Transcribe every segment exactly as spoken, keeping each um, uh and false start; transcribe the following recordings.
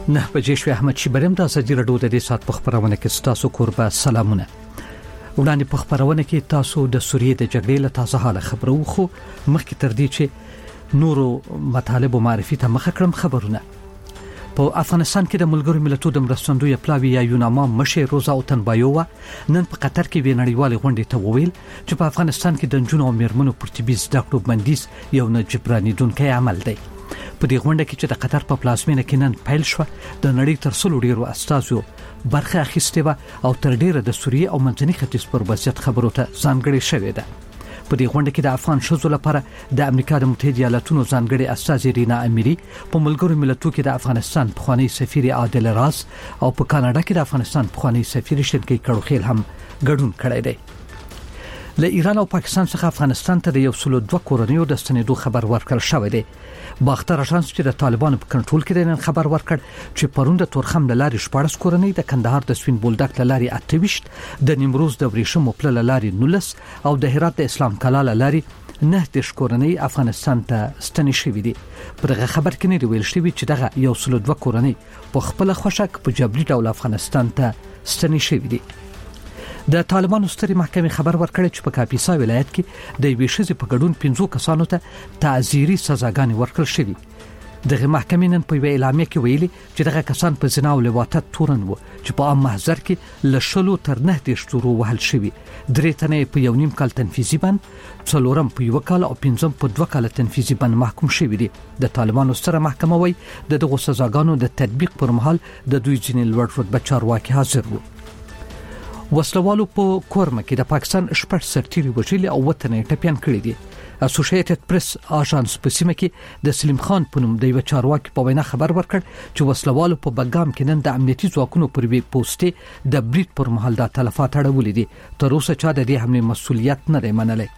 نه بجې شوي احمد شیبرم د ازادي راډیو د دې سات په خبرونه کې تاسو کوربه سلامونه. وړاندې په خبرونه کې تاسو د سوریې د جګړې له تازه حاله خبرو خو مخکې تر دې چې نورو مطالبو معرفي ته مخه کړم خبرونه. په افغانستان کې د ملګرو ملتونو د مرستندوی پلاوی یا یوناما مشر روزا اوتنبایووا نن په قطر کې وینړیوال غونډې ته وویل چې په افغانستان کې د جنونو او میرمنو پر طبي زده کړو بندیز یو نه جبرانیدونکی عمل دی. په دې غونډه کې چې د قطر په پلازمینه کې نن پیل شو د نړۍ تر څلو ډیرو استازو برخه اخیستې و او تر ډیره د سوریې او منځني ختیځ پر وضعیت خبرو ته ځانګړې شوې ده. په دې غونډه کې د افغان شذو لپاره د امریکا د متحده ایالاتونو ځانګړي استاذ رینا اميري په ملګرو ملتونو کې د افغانستان پخوانی سفیر عادل راز او په کاناډا کې د افغانستان پخوانی سفیر شینکی کړوخیل هم ګډون کړی دی. له ایران او پاکستان څخه افغانستان ته د یو سلو دوه کورنیو د ستنېدو خبر ورکړل شوی دی. باختر اژانس چې د طالبانو په کنټرول کې د نن خبر ورکړ چې پروند تورخم لاري شپارس کورنۍ د کندهار د سپین بولدک لاري اتويشت د نیمروز د ورېشم پل لاري نولس او د هرات د اسلام کلاله لاري نه د کورنۍ افغانستان ته ستنې شوې دي. په دغه خبر کې نه دی ویل شوی چې دغه یو سلو دوه کورنۍ په خپل خوشک په جبري ډول افغانستان ته ستنې شوې دي. د طالبانو ستري محکمې خبر ورکړی چې په کاپیسا ولایت کې د یوې شذې په ګډون پنځو کسانو ته تعزیري سزاګانې ورکړل شوې. دغه محکمې نن په یوه اعلامیه کې ویلي چې دغه کسان په زنا او لواطت تورن وو چې په عام محضر کې له شلو تر نه دیرش تورو وهل شوي. درې تنه په یو نیم کال تنفیذي بند، څلورم په یو کال او پنځم په دوه کال تنفیذي بند محکوم شوي دي. د طالبانو ستره محکمه وایي د دغه سزاګانو د تطبیق پر مهال د دوی ځینې لوړ رتبه چارواکي حاضر وو. وسلوالو په کورمه کې د پاکستان شپږ سرتیري وژلي او وطن ټپيان کړی دي. اسوسییټډ پریس اژانس په سیمه کې د سلیم خان په نوم د یو چارواکي په وینا خبر ورکړ چې وسلوالو په بګام کې نن د امنیتي ځواکونو پر وی پوسټي د بریټ پر مهال د تلفات اړولې دي. تر اوسه چا د دې حمله مسولیت نه دی منلی.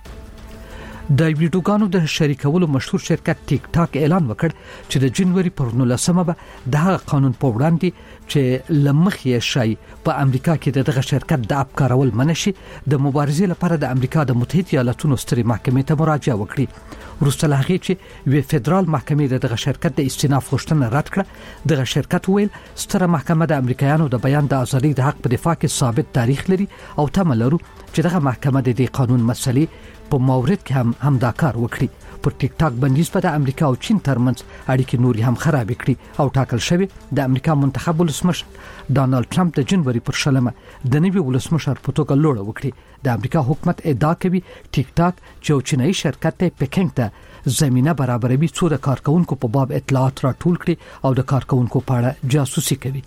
د ویډیوګانو د شریکولو مشهور شرکت ټیک ټاک اعلان وکړ چې د جنوري پر نولسمه به د قانون په وړاندې چې لمخې شي په امریکا کې دغه شرکت د اپ کارول منشي د مبارزې لپاره د امریکا د متحده ایالاتونو ستري محکمې ته مراجعه وکړي. وروسته له هغې چې یو فدرال محکمې دغه شرکت د استئناف غوښتنه رد کړه، دغه شرکت ویل ستره محکمه د امریکایانو د بیان د ازادۍ د حق په دفاع کې ثابت تاریخ لري او تمه لرو چې دغه محکمه د دې قانون مسلې په مورد کې هم هم دا کار وکړي. پر ټیک ټاک بندیز په د امریکا او چین ترمنځ اړیکې نوري هم خراب کړي او ټاکل شوی د امریکا منتخب ولسمشر ډانلډ ټرمپ د جنوري پر شلمه د نوي ولسمشر په توګه لوړ وکړي. د امریکا حکومت ادعا کوي ټیک ټاک چې یو چینایي شرکت ته پکینګ ته زمينه برابروي څو د کارکونکو په باب اطلاعات راټول کړي او د کارکونکو په اړه جاسوسي کوي.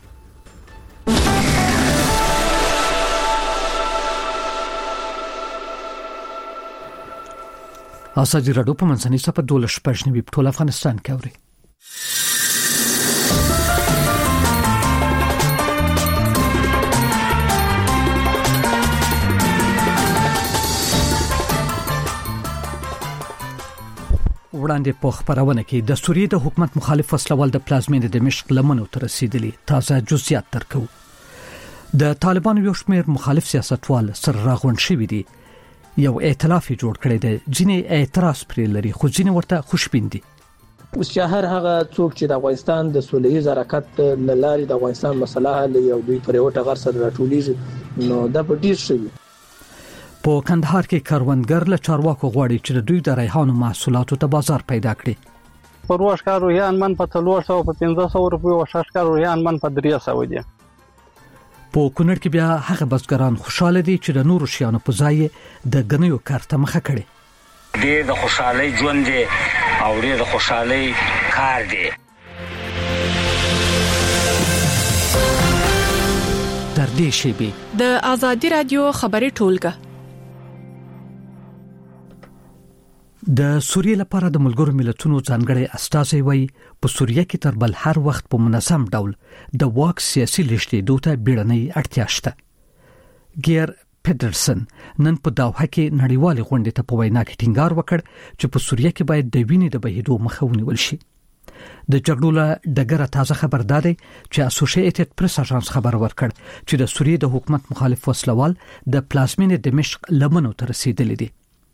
ازادي راډیو په منځني سفر دوله شپږ نیوي په ټول افغانستان کې اوري. وړاندې په خبرونه کې د سوریې د حکومت مخالف وسلوال د پلازمینې د دمشق لمنو ته رسیدلی. تازه جزئیات درکو. د طالبانو یو شمېر مخالف سیاستوال سره راغونډ شوي دي. یو ائتلاف جوړ کړی دی. ځینې اعتراض پرې لري خو ځینې ورته خوشبین دي. اوس چې هر هغه څوک چې د افغانستان د سولهییز حرکت لاري د افغانستان مسله حل یو دوی پر یو ټغر سره راټولیږي نو دا په ډیر شي. په کندهار کې کاروانګر له چارواکو غواړي چې د دوی د ریحانو محصولاتو ته بازار پیدا کړي. پروش کارو یان من په څلور سوه په پنځه سوه روپیو او شش کارو یان من په درې سوه دي. په کونړ کې بیا هغه بزګران خوشاله دي چې د نورو شیانو په ځای د غنیو کارته مخه کړي. دې د خوشحالي ژوند دی او دې د خوشحالي کار دی. تر دې شی به د ازادي رادیو خبري ټولګه د سوریې لپاره د ملګرو ملتونو ځانګړي استازي وایي په سوریه کې تر بل هر وخت په منظم ډول د واک سیاسي لښتې دوته بیړنۍ اړتیا شته. ګیر پیټرسن نن په داوه کې نړیوال غونډې ته په وینا کې ټینګار وکړ چې په سوریه کې باید د وینې د بهیدو مخه ونیول شي. د جګړو له ډګره تازه خبر دادی چې اسوسییټډ پریس اژانس خبر ورکړ چې د سوریې د حکومت مخالف وسلوال د پلازمینې دمشق لمنو ته رسیدلی دي.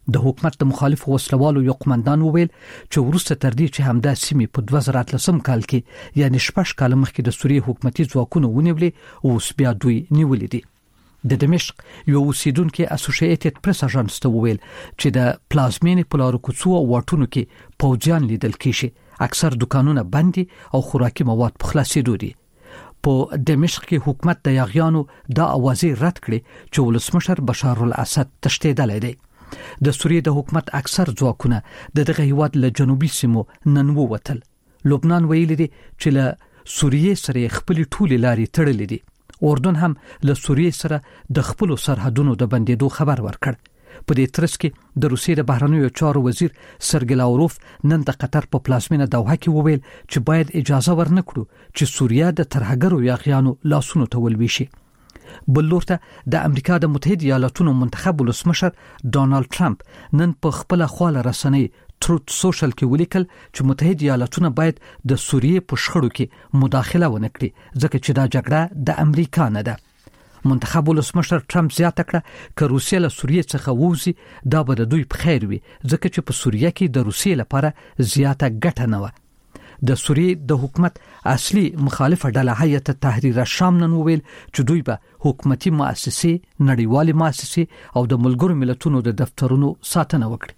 د حکومت د مخالفو وسلوالو یو قومندان وویل چې ورسته تر دې چې همدا سیمې په دوه زره اتلسم کال کې یعنی شپږ کال مخکې د سوریې حکومتي ځواکونو ونیولې او اوس بیا دوی نیولې دي. د دمشق یو اوسیدونکو اسوسییټډ پریس اژانس ته وویل چې د پلازمینې په لارو کوڅو او واټونو کې پوځیان لیدل کیږي، اکثر دکانونه بند او خوراکي مواد په خلاصېدو دي. په دمشق کې حکومت د یاغیانو دا اوازې رد کړې چې ولسمشر بشار الاسد تشدیدلی دی. د سوریې د حکومت اکثر ځواکونه د دغه هیواد له جنوبي سیمو نن ووتل. لبنان ویلي دی چې له سوریې سره خپل ټولې لارې تړلې دي. اردن هم له سوریې سره د خپل سرحدونو د بندیدو خبر ورکړ. په دې ترڅ کې د روسیې د بهرنیو چارو وزیر سرګی لاوروف نن د قطر په پلازمینه دوحه کې وویل چې باید اجازه ورنکړو چې سوریه د ترهګرو یاغیانو لاسونو ته ولويشي. بل لورته د امریکا د متحده ایالاتونو منتخب ولسمشر ډانلډ ټرمپ نن په خپل خواله رسنۍ تروت سوشل کې ولیکل چې متحده ایالاتونه باید د سوریې په شخړو کې مداخله ونه کړي ځکه چې دا جګړه د امریکا نه ده. منتخب ولسمشر ټرمپ زیاته کړه چې روسیه له سوریې څخه ووځي دا به د دوی په خیر وي ځکه چې په سوریه کې د روسیې لپاره زیاته ګټه نه و. د سوریې د حکومت اصلي مخالفه ډله هیئت تحریر الشام نن وویل چې دوی به حکومتي مؤسسې، نړیوالې مؤسسې او د ملګرو ملتونو د دفترونو ساتنه وکړي.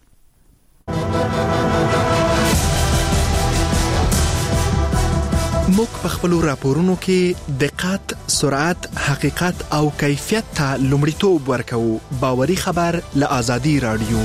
موږ په خپل راپورونو کې دقت، سرعت، حقیقت او کیفیت ته لومړیتوب ورکوو. باوري خبر له آزادي رادیو.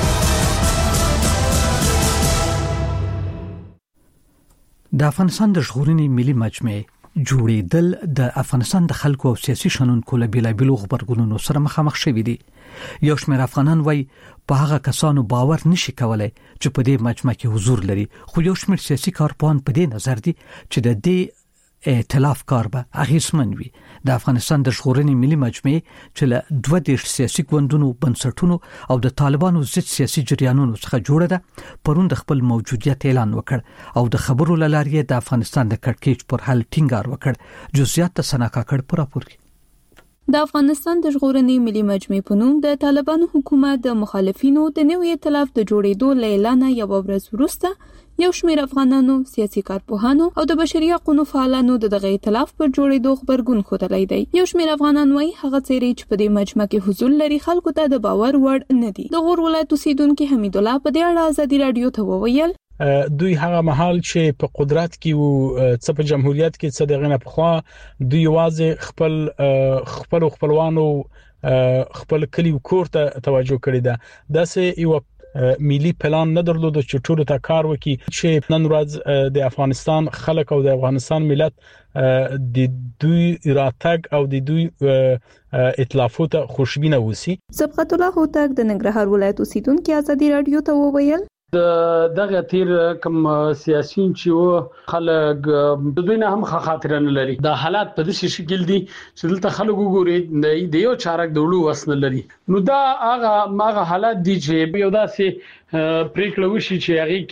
د افغانستان د ژغورنې ملي مجمع جوړېدل د افغانستان د خلکو او سیاسي شنونکو له بیلابیلو خبرګونونو سره مخامخ شوي دي. یو شمېر افغانان وایي په هغه کسانو باور نشي کولای چې په دې مجمع کې حضور لري، خو یو شمېر سیاسي کارپوهان په دې نظر دي چې د دې ائتلاف کار به اغیزمن وي. د افغانستان د ژغورنې ملي مجمع چې له دوه دیرش سیاسي ګوندونو، بنسټونو او د طالبانو ضد سیاسي جریانونو څخه جوړه ده، پرون د خپل موجودیت اعلان وکړ او د خبرو له لارې د افغانستان د کړکېچ پر حل ټینګار وکړ. جزئیات ته سنا کاکړ پر راپور کې. د افغانستان د ژغورنې ملي مجمع په نوم د طالبانو حکومت د مخالفینو د نوي ائتلاف د جوړېدو له اعلان یو ورځ وروسته یو شمېر افغانانو، سیاسي کارپوهانو او د بشري حقوقو فعالانو د دغه ائتلاف پر جوړېدو خبرګون ښودلی دی. یو شمېر افغانان وایي هغه څېرې چې په دې مجمع کې حضور لري خلکو ته د باور وړ نه دي. د غور ولایت اوسیدونکي حمید الله په دې اړه آزادي رادیو ته وویل دوی هغه محل چې په قدرت کې وو، څه په جمهوریت کې څه دغه نه پخوا، دوی واځي خپل خپل خپلوانو خپل کلی کور ته توجه کړی ده. داسې یو ملي پلان نه درلود چې ټول ته کار وکړي چې نن ورځ د افغانستان خلک او د افغانستان ملت د دوی راتګ او د دوی ائتلافو ته خوشبینه وسی. سبقت الله هوتک د ننګرهار ولایت اوسیدونکو آزادي رادیو ته وویل د دغه تیر کوم سیاسيون چې و خلک د دوی نه هم خاطر نه لري. د حالات په داسې شکل دي چې دلته خلک وګوري د یو چارک دولو وسنه لري. نو دا هغه ماغه حالات دي چې یو داسې پریکړه وشي چې هغه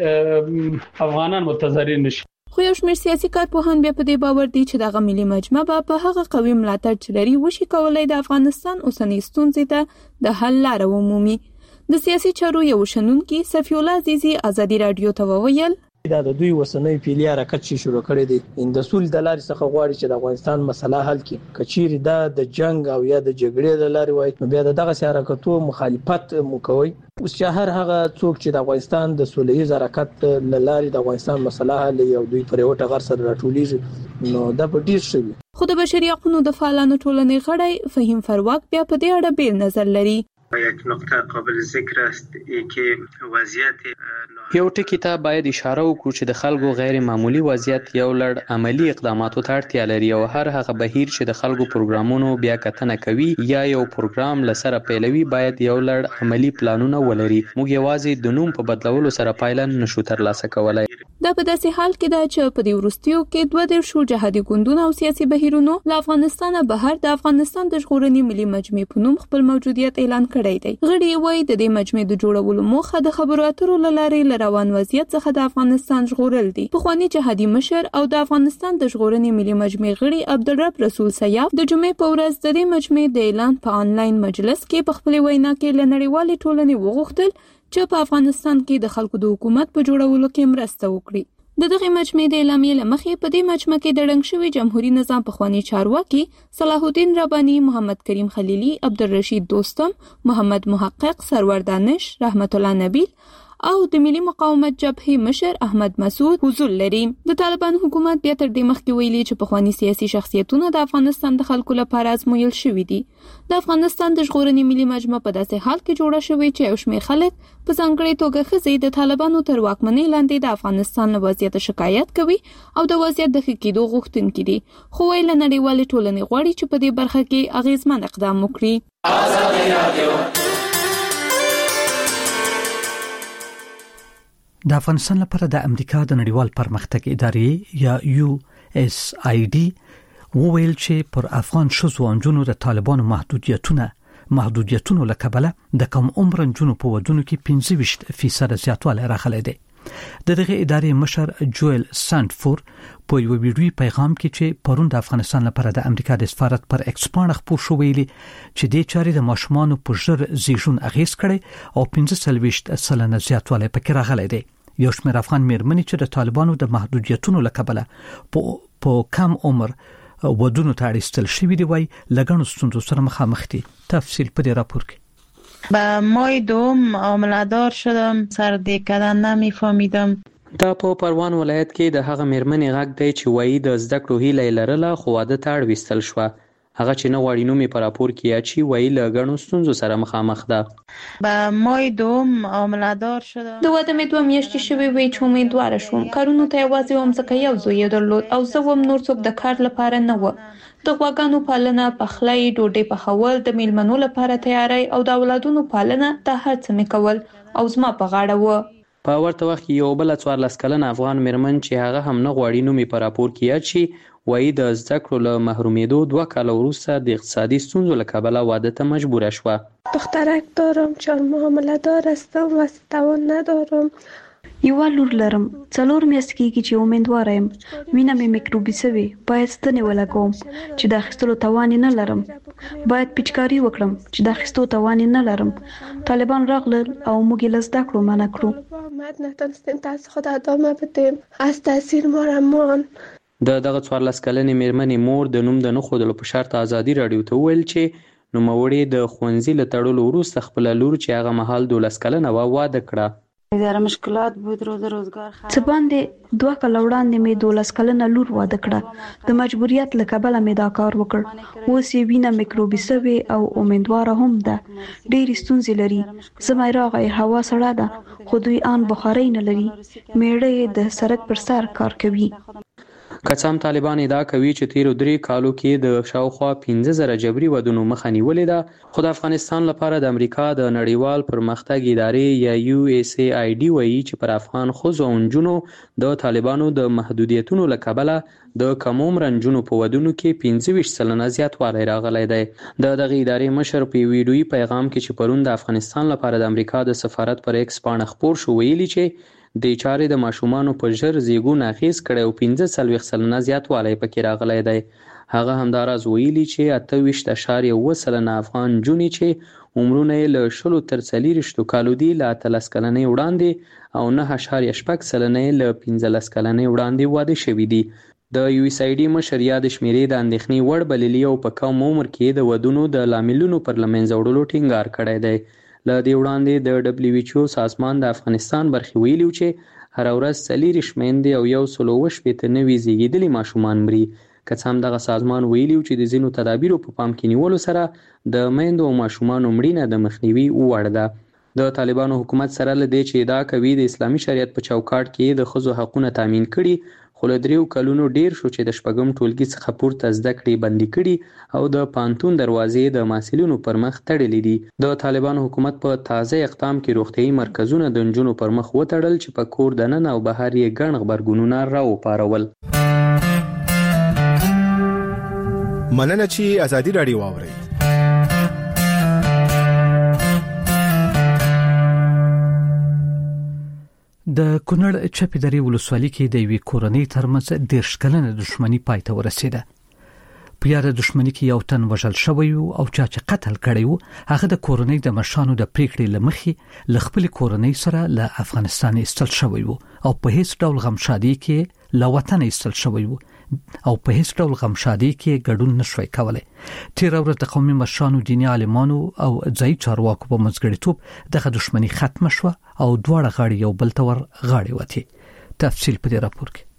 کې افغانان متضرر نشي. خو یو شمېر سیاسي کارپوهان بیا په دې باور دي چې دغه ملي مجمع په هغه قوي ملاتړ چې لري وشي کولای د افغانستان اوسنۍ ستونزې ته د حل لاره ومومي. د سیاسي چارو یو شنونکي صفی الله عزیزی آزادي رادیو ته وویل دا د دوی وسنۍ پیلي حرکت چې شروع کړی دی د سول د لارې څخه غواړي چې د افغانستان مسله حل کړي. کچيري دا د جنگ او یا د جګړې د لارې وای نو بیا دغه حرکتو مخالفت موکوي. اوس چې هر هغه څوک چې د افغانستان د سولهیز حرکت د لارې د افغانستان مسله حل یو دوی پر یو ټغر سره راټولېږي نو دا به ډیر شي. خو د بشري حقوقو د فعالانو ټولنې غړی فهیم فرواک بیا په دې اړه بیل نظر لري. یک نقطه قابل ذکر است که وضعیت یو ټکی ته باید اشاره وکړو چې د خلکو غیر معمولی وضعیت یو لړ عملی اقداماتو ته اړتیا لري او هر هغه بهیر چې د خلکو پروګرامونو بیا کتنه کوي یا یو پروګرام لسره پیلوي باید یو لړ عملی پلانونه ولري. موږ یوازې د نوم په بدلولو سره پایله نشو ترلاسه کولای. دا په داسې حال کې ده چې په دې وروستیو کې دوه دیرشو جهادي ګوندونو او سیاسي بهیرونو له افغانستانه بهر د افغانستان د ژغورنې ملي مجمع په نوم خپل موجودیت اعلان کړی کړی دی. غړي وایي د دې مجمع د جوړولو موخه د خبرو اترو له لارې له روان وضعیت څخه د افغانستان ژغورل دي. پخوانی جهادي مشر او د افغانستان د ژغورنې ملي مجمع غړي عبدالرب رسول سیاف د جمعې په ورځ د دې مجمع د اعلان په آنلاین مجلس کې په خپل وینا کې له نړیوالې ټولنې وغوښتل چې په افغانستان کې د خلکو د حکومت په جوړولو کې مرسته وکړي. د دغه مجمع د اعلامیې لمخې په دې مجمع کې د ړنګ شوي جمهوریت نظام پخوانی چارواکي صلاح الدین رباني، محمد کریم خلیلی، عبدالرشید دوستم، محمد محقق، سرور دانش، رحمت الله نبیل او د ملي مقاومت جبهې مشر احمد مسعود حضور لري. د طالبان حکومت بیا تر دې مخکې ویلي چې پخوانی سیاسي شخصیتونه د افغانستان د خلکو لپاره ازمویل شوي دي. د افغانستان د ژغورنې ملي مجمع په داسې حال کې جوړه شوې چې یو شمېر خلک په ځانګړې توګه ښځې د طالبانو تر واکمنۍ لاندې د افغانستان له وضعیت شکایت کوي او د وضعیت د ښه کېدو غوښتونکي دي، خو وایي له نړیوالې ټولنې غواړي چې په دې برخه کې اغېزمن اقدام وکړي. د افغانستان لپاره د امریکا د نړیوال پرمختګ ادارې یا یو اس آی ډي وویل چې پر افغان ښځو او نجونو د طالبانو محدودیتونه محدودیتونو له کبله د کم عمر نجونو په ودونو کې پنځه ویشت فیصد زیاتوالی راغلی دی. د دغه ادارې مشر جویل سانټفور په یو ویډیوي پیغام کې چې پرون د افغانستان لپاره د امریکا د سفارت پر ایکس باندې خپور شو ویلي چې د چارې د ماشومان په ژر زیږون اغیز کړي او پنځه سلويشت سلنه زیاتوالی پکې راغلی دی. یو شمېر افغان مېرمنې چې د طالبانو د محدودیتونو له کبله په کم عمر ودونو ته اړیستل شوي دي وای لګڼو ستونزو سره مخامخ دي. تفصیل په دې راپور کې. به مای دوم عامله‌دار شدم، سر دیکدن نمیفهمیدم. دا په پروان ولایت کې د هغه مېرمنې غږ دی چې وایي د زده کړو هیله لرله خو واده ته اړوستل شوه. هغه چې نه غواړي نوم یې په راپور کې اچي وایي له ګڼو ستونزو سره مخامخ ده. به مای دوم عامله‌دار شدم. د واده مې دوه میاشتې شوې وې چې امیدواره شوم. کارونو ته یوازې وم ځکه یو زوی یې درلود او زه وم نور څوک د کار لپاره نه و. د غواګانو پالنه، پخلی، ډوډۍ پخول، د میلمنو لپاره تیاری او د اولادونو پالنه دا هر څه مې کول او زما په غاړه و. په ورته وخت کې یو بل څوارلس کلن افغان مېرمن چې هغه هم نه غواړي نوم یې په راپور کې اچي وایي د زده کړو له محرومېدو دوه کاله وروسته د اقتصادي ستونزو له کبله واده ته مجبوره شوه. دخترک دارم، چهار معامله دار هستم و توان ندارم. یو لور لرم، څلور میاشتې کېږي چې امیدواره یم. وینه مې میکروبي شوې، باید ستنې ولګوم چې د اخیستلو توان نه لرم. باید پیچکاري وکړم چې د اخیستو توان نه لرم. طالبان راغلل او موږ یې له زده کړو منع کړو. ما نتونستیم درس خود ادامه بدیم، از تاثیر ما رمان. د دغه څوارلس کلنې مېرمنې مور د نوم د نه ښودلو په شرط ازادي راډیو ته وویل چې نوموړې د ښوونځي له تړلو وروسته خپله لور چې هغه مهال دولس کلنه وه واده کړه. اداره مشکلات بود روز روزگار څه باندې دوه کاله وړاندې مې دولس کلنه لور واده کړه. د مجبوریت له کبله مې دا کار وکړ. اوس یې وینه میکروبي شوې او امیدواره هم ده. ډېرې ستونزې لري. زما راغی هوا سړه ده خو دوی آن بخارۍ نه لري. میړه یې د سړک پر سر کار کوي. که څه هم طالبان ادعا کوي چې تیرو درې کالو کې د شاوخوا پنځه زره جبري ودونو مخه نیولې ده، خو د افغانستان لپاره د امریکا د نړیوال پرمختګ ادارې یا یو اس آی ډي وایي چې پر افغان ښځو او نجونو د طالبانو د محدودیتونو له کبله د کم عمره نجونو په ودونو کې پنځه ویشت سلنه زیاتوالی راغلی دی. د دغه ادارې مشر په ویډیويي پیغام کې چې پرون د افغانستان لپاره د امریکا د سفارت پر ایکس باندې خپور شو ویلي چې د چارې د ماشومانو په ژر زیږون اغیز کړی او پنځه څلوېښت سلنه زیاتوالی پکې راغلی دی. هغه همداراز ویلي چې اته ویشت اعشاریه اووه سلنه افغان نجونې چې عمرونه یې له شلو تر څلېرویشتو کالو دي له اتلس کلنۍ وړاندې او نه اعشاریه شپږ سلنه یې له پنځلس کلنۍ وړاندې واده شوي دي. د یو اس آی ډي مشر یا د شمیرې د اندېښنې وړ بللي او په کم عمر کې د ودونو د لاملونو پر له منځه وړلو ټینګار کړی دی. له دې وړاندې د ډبلیو ایچ او سازمان د افغانستان برخې ویلي چې هره ورځ څلېرویشت میندې او یو سل اووه شپېته نوي زیږېدلي ماشومان مري. که څه هم دغه سازمان ویلي چې د ځینو تدابیرو په پام کې نیولو سره د میندو او ماشومانو مړینه د مخنیوي وړ ده. د طالبانو حکومت سره له دې چې ادعا کوي د اسلامي شریعت په چوکاټ کې د ښځو حقونه تامین کړي، خو له دریو کلونو ډیر شو چې د شپږم ټولګي څخه پورته زده کړې بندي کړي او د پانتون دروازې د محصلینو پر مخ تړلې دي. د طالبانو حکومت په تازه اقدام کې روغتیايي مرکزونه د نجونو پر مخ وتړل چې په کور دننه او بهر یې ګڼ غبرګونونه راوپارول. مننه چې ازادي راډیو واورئ. د کونړ چپی درې ولسوالۍ کې د یوې کورنۍ ترمنځ دیرش کلنه دښمنی پای ته ورسېده. په یاد دښمنی کې یو تن وژل شوی او چا چې قتل کړی و هغه د کورنۍ د مشانو د پریکړې لمخې ل خپل کورنۍ سره له افغانستان ایستل شوی و او په هیڅ ډول غمشادي کې له وطن ایستل شوی و او په هیڅ ډول غمشادي کې ګډون نشوي کولای. تیر ورځ د قومي مشرانو، دیني عالمانو او ځای چارواکو په منځګړیتوب دغه دښمنی ختم شوه او دواړه غاړې یو بل ته ور غاړې وتی. تفصیل په دې راپور کې.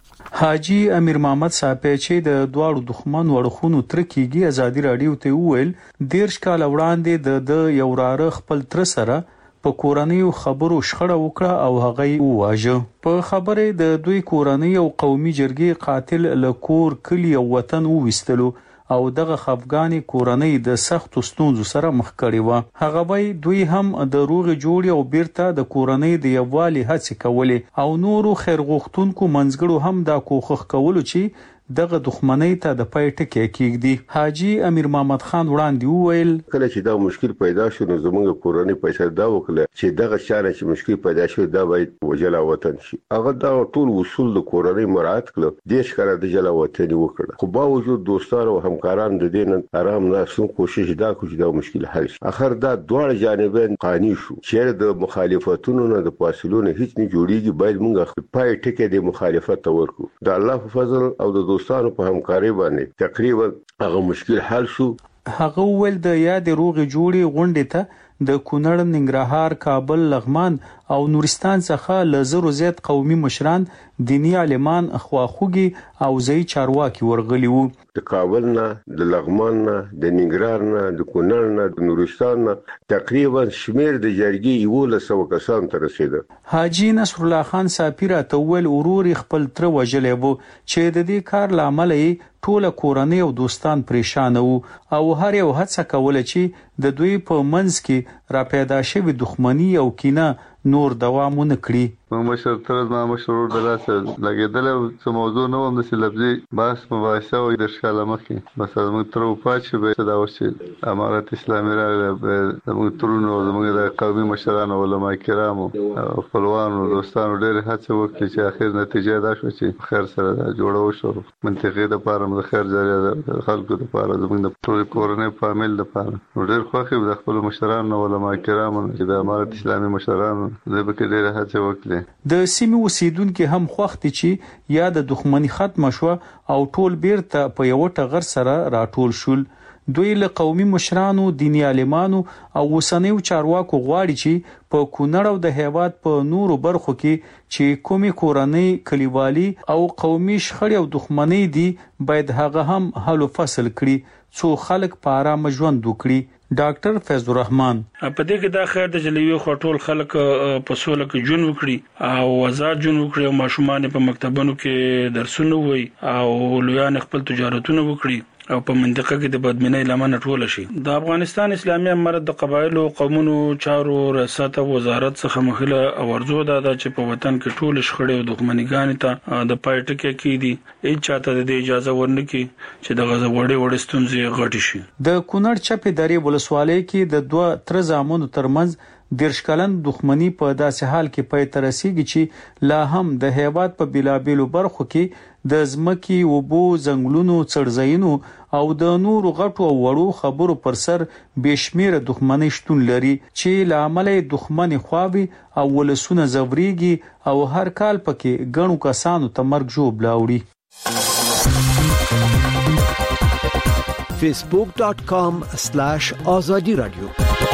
حاجی امیر محمد صاحب چې د دواړو دښمن وړخونو تر کېږي ازادي رادیو ته وویل دیرش کال وړاندې د د یو راره خپل تر سره په کورنۍ خبرو شخړه وکړه او هغه واژه. په خبره د دوی کورنۍ او قومي جرګې قاتل لکور کلی او وطن وويستلو او دغه خفګانی کورنۍ د سخت ستونزو سره مخ کړي و. هغه وای دوی هم د روغ جوړ او بیرته د کورنۍ د یووالي هڅې کولې او نورو خیرغوښتونکو منځګړو هم دا کوښښ کولو چې دغه دښمنۍ ته د پای ټکی کېږدي. حاجی امیر محمد خان وړاندې وویل کله چې دا مشکل پیدا شو نو زموږ کورنۍ پیسې دا وکړه چې دغه شاره چې مشکل پیدا شو دا باید وجلا وطن شي. هغه دا ټول اصول د کورنۍ مراعات کړل، دیش کړه د جلا وطن وکړه. خو باوجود دوستانو او همکاران د دین آرام نه سو کوشش دا کوي چې دا مشکل حل شي. اخر دا دواړه جانبین قانوني شو چې د مخالفتونو نه د فاصلونو هیڅ نه جوړیږي. باید موږ پای ټکی د مخالفت ورکو. د الله په فضل او د دوستانو په همکاري باندې تقریبا هغه مشکل حل شو. هغه ول د یاد روغ جوړي غونډه ته د کونړ، ننګرهار، کابل، لغمان او نورستان څخه لزر زیات قومي مشران، دینی عالمان، خواخوږي او ځای چارواکي ورغلي وو. د کابل نه، د لغمان نه، د ننګرهار نه، د کونړ نه، د نورستان نه تقریبا شمیر د جرګې یو لسو کسان تر رسیده. حاجی نصر الله خان ساپیرا تول اورور خپل تر وجلې وو چې د دې کار لامل ټوله کورنۍ او دوستان پریشان وو او هر یو هڅه کوله چې د دوی په منځ کې را پیدا شوی دښمنی او کینه نور دوام ونه کړي. مشر تر ما مشرور دلاسه لګیدل چې موضوع نو هم د لفظي بحث مباحثه او د ښکلا مخکې بس موږ تر په پاتې به دا وشي امارت اسلامي راغله موږ ترونو موږ د قومي مشرانو علما کرامو خپلوانو دوستانو ډېر هڅه وکړي چې اخر نتیجه دا شو چې خیر سره جوړو شو. منطقې د پاره د خیر ذریعہ د خلکو د پاره زموږ د ټول کورنۍ فامیل د پاره ډېر خوښي د خپل مشرانو علما کرامو چې د امارت اسلامي مشرانو د بکې ډېر هڅه وکړي. د سیمې اوسیدونکو هم خوښتي چې یا د دښمنی ختم شو او ټول بیرته په یو ټغر سره راټول شول. دوی له قومي مشرانو، دینی عالمانو او وسنیو چارواکو غواړي چې په کونړ او د هیواد په نورو برخو کې چې کومي کورنۍ، کلیوالي او قومي شخړې او دښمنۍ دي باید هغه هم حل فصل کړي څو خلک په آرام ژوند وکړي. ډاکټر فیض الرحمن په دې کې دا خیر د جلوي خټول خلک په سوله کې جون وکړي او آزاد جون وکړي او ماشومان په مکتبونو کې درسونه وي او لویان خپل تجارتونه وکړي او په منطقه کې د بدمنۍ لمنه ټول شي. د افغانستان اسلامي امارت د قبایل او قومونو چارو ریاست وزارت څخه مخله او ارزو ده چې په وطن کې ټول شخړې او دښمنیګان ته د پایټکه کې دي هیڅ چاته د اجازه ورنکي چې د غزه وړي وړ ستونزې غټي شي. د کونړ چپې درې ولسوالۍ کې د دوه تر زامنو ترمنځ دیرش کلن دښمنی په داسې حال کې پای ته رسیږي چې لا هم د هیواد په بلابلو برخو کې د ځمکې، اوبو، ځنګلونو، څړځایونو او د نورو غټو او وړو خبرو پر سر بشمیره دښمنۍ شتون لري چې لامل دښمن خواوي او ولسونه زوريږي او هر کال پکې ګڼو کسانو ته مرګ جوړ لاوړي. facebook dot com slash azadi radio.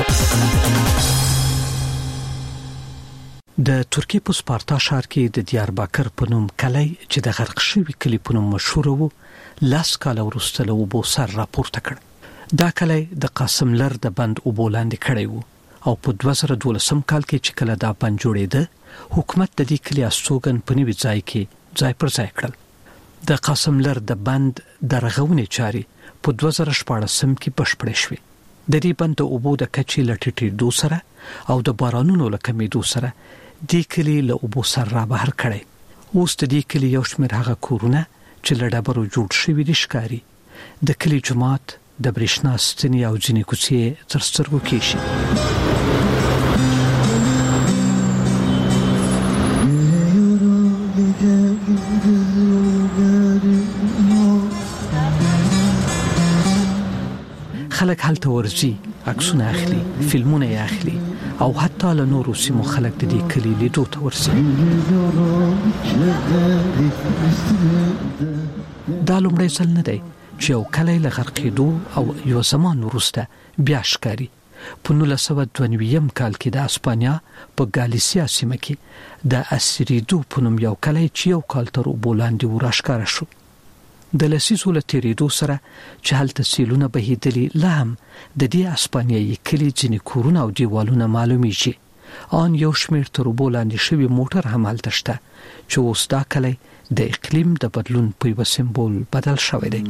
د ترکیې په سپارتا ښار کې د دیاربکر په نوم کلی چې د غرق شوي کلی په نوم مشهور وو لاس کال وروسته له اوبو سر راپورته کړ. دا کلی د قاسم لر د بند اوبو لاندې کړی وو او په دوه زره دولسم کال کې چې کله دا بند جوړېده حکومت د دې کلی استوګن په نوي ځای کې ځای پر ځای کړل. د قاسم لر د بند د رغونې چاري په دوه زره شپاړسم کې بشپړې شوې. د دې بند د اوبو د کچې لټېدو سره او د بارانونو له کمېدو سره دې کلی له اوبو سر را بهر کړی. اوس د دې کلی یو شمېر هغه کورونه چې له ډبرو جوړ شوي دي ښکاري. د کلی جومات، د برېښنا ستنې او ځینې کوڅې تر سترګو کېږي. خلک هلته ورځي، عکسونه اخلي، فلمونه یې اخلي او حتی له نورو سیمو خلک د دې کلي لیدو ته ورځي. دا لومړی ځل نه دی چې یو کلی له غرقېدو او یو زمان وروسته بیا ښکاري. په نولس سوه دوه نوي کال کې د اسپانیا په ګالیسیا سیمه کې د اسریدو په نوم یو کلی چې یو کال تر اوبو لاندې و راښکاره شو. د لسیزو له تېرېدو سره چې هلته سیلونه بهېدلي، لا هم د دې اسپانیایي کلي ځینې کورونه او دیوالونه معلومیږي. آن یو شمېر تر اوبو لاندې شوي موټر هم هلته شته چې اوس دا کلی د اقلیم د بدلون په یوه سمبول بدل شوی دی.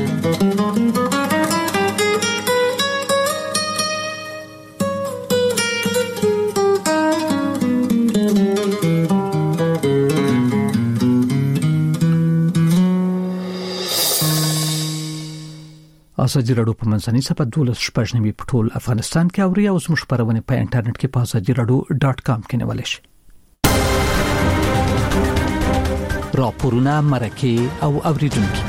ازادي راډیو په منځنۍ صفحه دولس شپږ نیمې په ټول افغانستان کې اوري او زموږ خبرونه په انټرنیټ کې په ازادي راډیو ډاټ کام کې نیول شي. راپورونه، مرکې او اوریدونکو.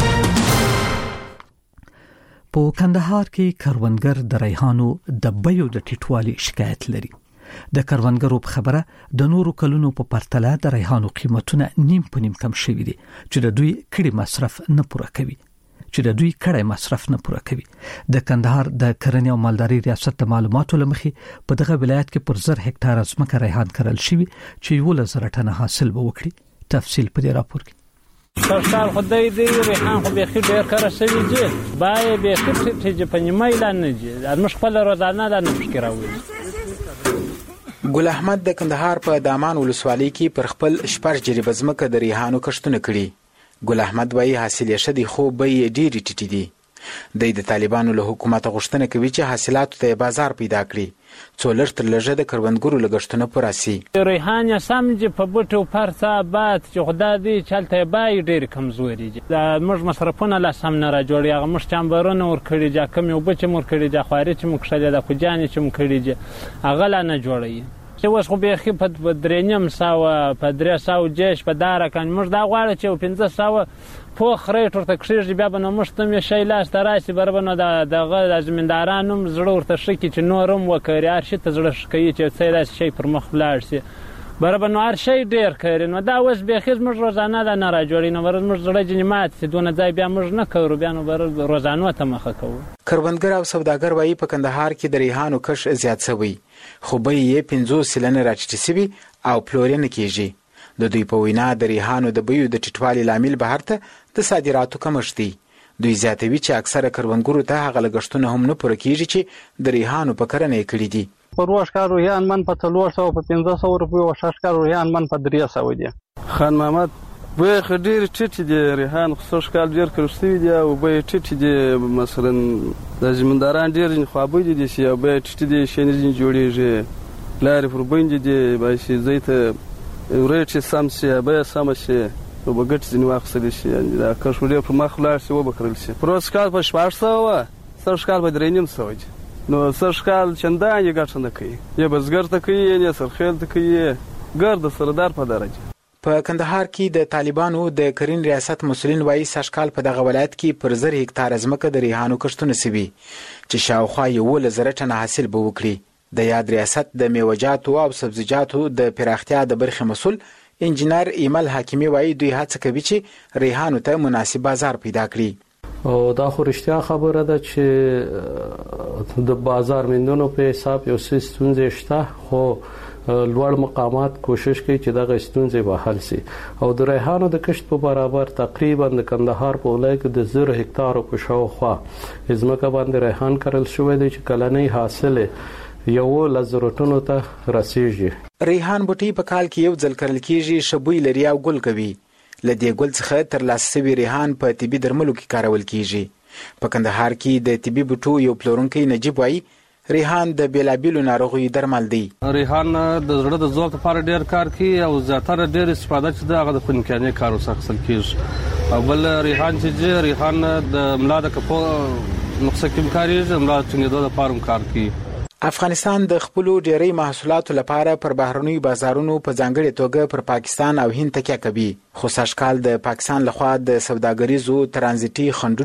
په کندهار کې کروندګر د ریحانو د بیو د ټیټوالي شکایت لري. د کروندګرو په خبره د نورو کلونو په پرتله د ریحانو قیمتونه نیم په نیم کم شوي دي چې د دوی کړي مصرف نه پوره کوي. چې د دوی کړي مصرف نه پوره کوي. د کندهار د کرنې او مالداري ریاست د معلوماتو لمخې په دغه ولایت کې پر زر هکتار ځمکه ریحان کرل شوی چې یو لزر ټنه حاصل به وکړي. تفصیل په دې راپور کې. سرکار خدای دې ریحان خو به خې ډیر کار شوی دی. بای به خې چې په نیمه اعلان نه دي. موږ خپل روزانه د نفکر راوړي. ګل احمد د کندهار په دامان ولسوالۍ کې پر خپل شپږ جریبه ځمکه د ریحانو کښتونه کړي. ګل احمد وايي حاصل یې شدي خو به یې ډېری ټیټې دي. د طالبانو له حکومت غوښتنه کوي چې حاصلاتو ته بازار پیدا کړي څو لږ تر لږه د کروندګرو لګښتونه پوره شي. ریحان یې سم چې په بوټو پرڅه باد چې خدای دې چلته بای ډېر کمزوري دي. دا موږ مصرفونه لا سم نه را جوړي. هغه موږ چمبرونه ور کړی جا کم یو بچ مور کړی جا خواري چې موږ شاله د خوجانې چې موږ کړی جا هغه لا نه جوړي. چې اوس خو به خې په درېنیم ساوه په درې ساوه جېش په داره کان موږ دا غواړو چې پنځه ساوه په خریټ ورته کښېږي بیا به نو موږ ته مې شی لاس ته راشي برابر نو دغه د زمیندارانو زړه ورته شکي چې نورم وکړي هر شي ته زړه شکي چې څه داسې شی پر مخ ولاړ شي برابر نو هر شی ډېر کوي. نو دا اوس به خې موږ روزانه دا نه را جوړي نو ورځ موږ زړه جنمات چې دونه ځای بیا موږ نه کوو بیا نو روزانه ته مخه کوو. کروندګر او سوداګر وايي په کندهار کې د ریحانو کښ زیات شوی خو به یې پنځوس سلنه راټیټ شوی او پلورنه کیږي. د دوی په وینا د ریحانو د بیو د ټیټوالي لامل بهر ته د صادراتو کمښت دی. دوی زیاتوي چې اکثره کروندګرو ته هغه لګښتونه هم نه پوره کیږي چې د ریحانو په کرنه یې کړي دي. پروش کار رویان من په څلور سوه په پنځه سوه روپیو او شش کار رویان من په درې سوه دي. خان محمد به خډیر ټیټ دي ریحان خو شکل ډیر کړشتي دي او به ټیټ دي مثلا د زمینداران ډیر خوابې دي چې به ټیټ دي شنه جوړیږي لارې پر باندې دي به شي زیت ورچ سم شي به سم شي او بغټ ځنی واخصل شي دا کښولې په مخ لاړ شي و بکرل شي پروسکال په شپږ سوه سرشکال په درېنیم سوه نو سرشکال چندان یې ګټ نه کوي یا بزګر ته کوي یا سرخیل ته کوي ګرد سردار په درجه. په کندهار کې د طالبانو د کرین ریاست مسولین وايي سرشکال په دغه ولایت کې پر زر هکتار ځمکه د ریحانو کښتونه سوي چې شاوخوا یو لزر ټنه حاصل به وکړي. د یاد ریاست د میوه‌جاتو او سبزیجاتو د پراختیا د برخې مسول انجینر ایمل حکیمی وايي دوی هڅه کوي چې ریحانو ته مناسب بازار پیدا کړي. او دا خو رښتیا خبره ده چې د بازار موندنو په حساب یو څه ستونزې شته خو لوړ مقامات کوشش کوي چې دغه ستونزې به حل شي. او د ریحانو د کښت په برابر تقریبا د کندهار په ولایت کې د زر هکتارو په شاوخوا ځمکه باندې ریحان کرل شوی دی چې کلنۍ حاصل یو لزرټونو ته رسیږي. ریحان بوټي په کال کې یو ځل کرل کیږي، شبوی لري او ګل کوي. لدې ګل څخه تر لاسه سوي ریحان په طبي درملو کې کارول کیږي. په کندهار کې د طبي بوټو یو پلورونکی نجیب وايي ریحان د بیلابیلو ناروغیو درمل دی. ریحان د زړه د ځواک لپاره ډیر کار کوي او زیاتره ډیر استفاده چې دغه د پنکانې کار وسخصل کیږي. او بل ریحان چې ریحان د ملا د کپو نقصه کې کاریږي، ملا څنګه د پارم کار کوي. افغانستان د خپل ډیری محصولاتو لپاره پر بهرنیو بازارونو په ځانګړي توګه پر پاکستان او هند تکیه کوي. خو سږکال د پاکستان لخوا د سوداګریزو ترانزیتي خنډونو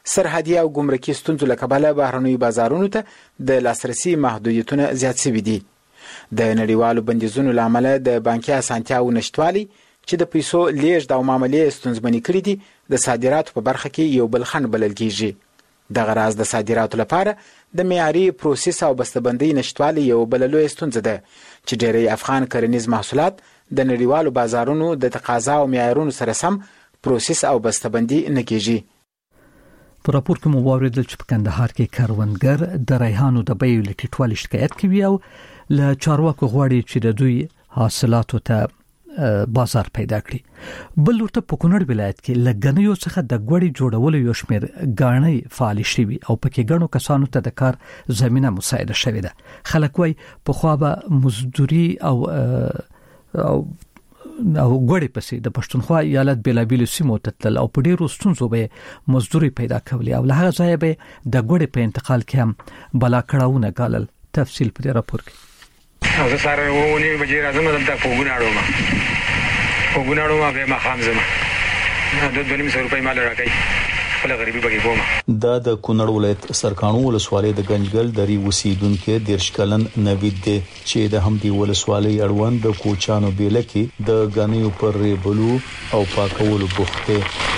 سرحدي او ګمرکي ستونزو له کبله بهرنیو بازارونو ته د لاسرسي محدودیتونه زیات شوي دي. د نړیوالو بندیزونو له امله د بانکي اسانتیاو نشتوالي چې د پیسو لیږد او معاملې ستونزمنې کړي دي د صادراتو په برخه کې یو بل خنډ بلل کیږي. دغه راز د صادراتو لپاره د معیاري پروسس او بسته‌بندۍ نشتوالي یو بل لوی ستونزه ده چې ډېری افغان کرنیز محصولات د نړیوالو بازارونو د تقاضا او معیارونو سره سم پروسس او بسته‌بندي نه کیږي. په راپور کې مو واوریدل چې په کندهار کې کروندګر د ریحانو د بیو له ټیټوالي شکایت کوي او له چارواکو غواړي چې د دوی حاصلاتو ته بازار پیدا کړي. بل ورته په کونړ ولایت کې لګنیو څخه د غوړي جوړولو یو شمېر غاڼې فعال شوي او پکې غنو کسانو ته د کار زمينه مساعده شوې ده. خلک وايي په خو به مزدوري او او او غوړي پسې د پښتونخوا ایالت بلابل سیمو ته تل او په ډیرو ستونزو به مزدوري پیدا کوي او له هغه ځای به د غوړي په انتقال کې هم بلا کړهونه غالل. تفصیل په راپور کې او زه سره ونی بجې راځم دلته کوګوناړو ما کوګوناړو ما به ما خام زما د دوه نیم سو روپۍ مال راکای خپل غریبي بګي کوم. دا د کونړ ولایت سرکانو ولسوالۍ د گنجګل درې اوسیدونکو دیرش کلن نوید دی چې د همدې ولسوالۍ اړوند د کوچانو بیل کې د غنیو پر ریبلو او پاکولو بوخته.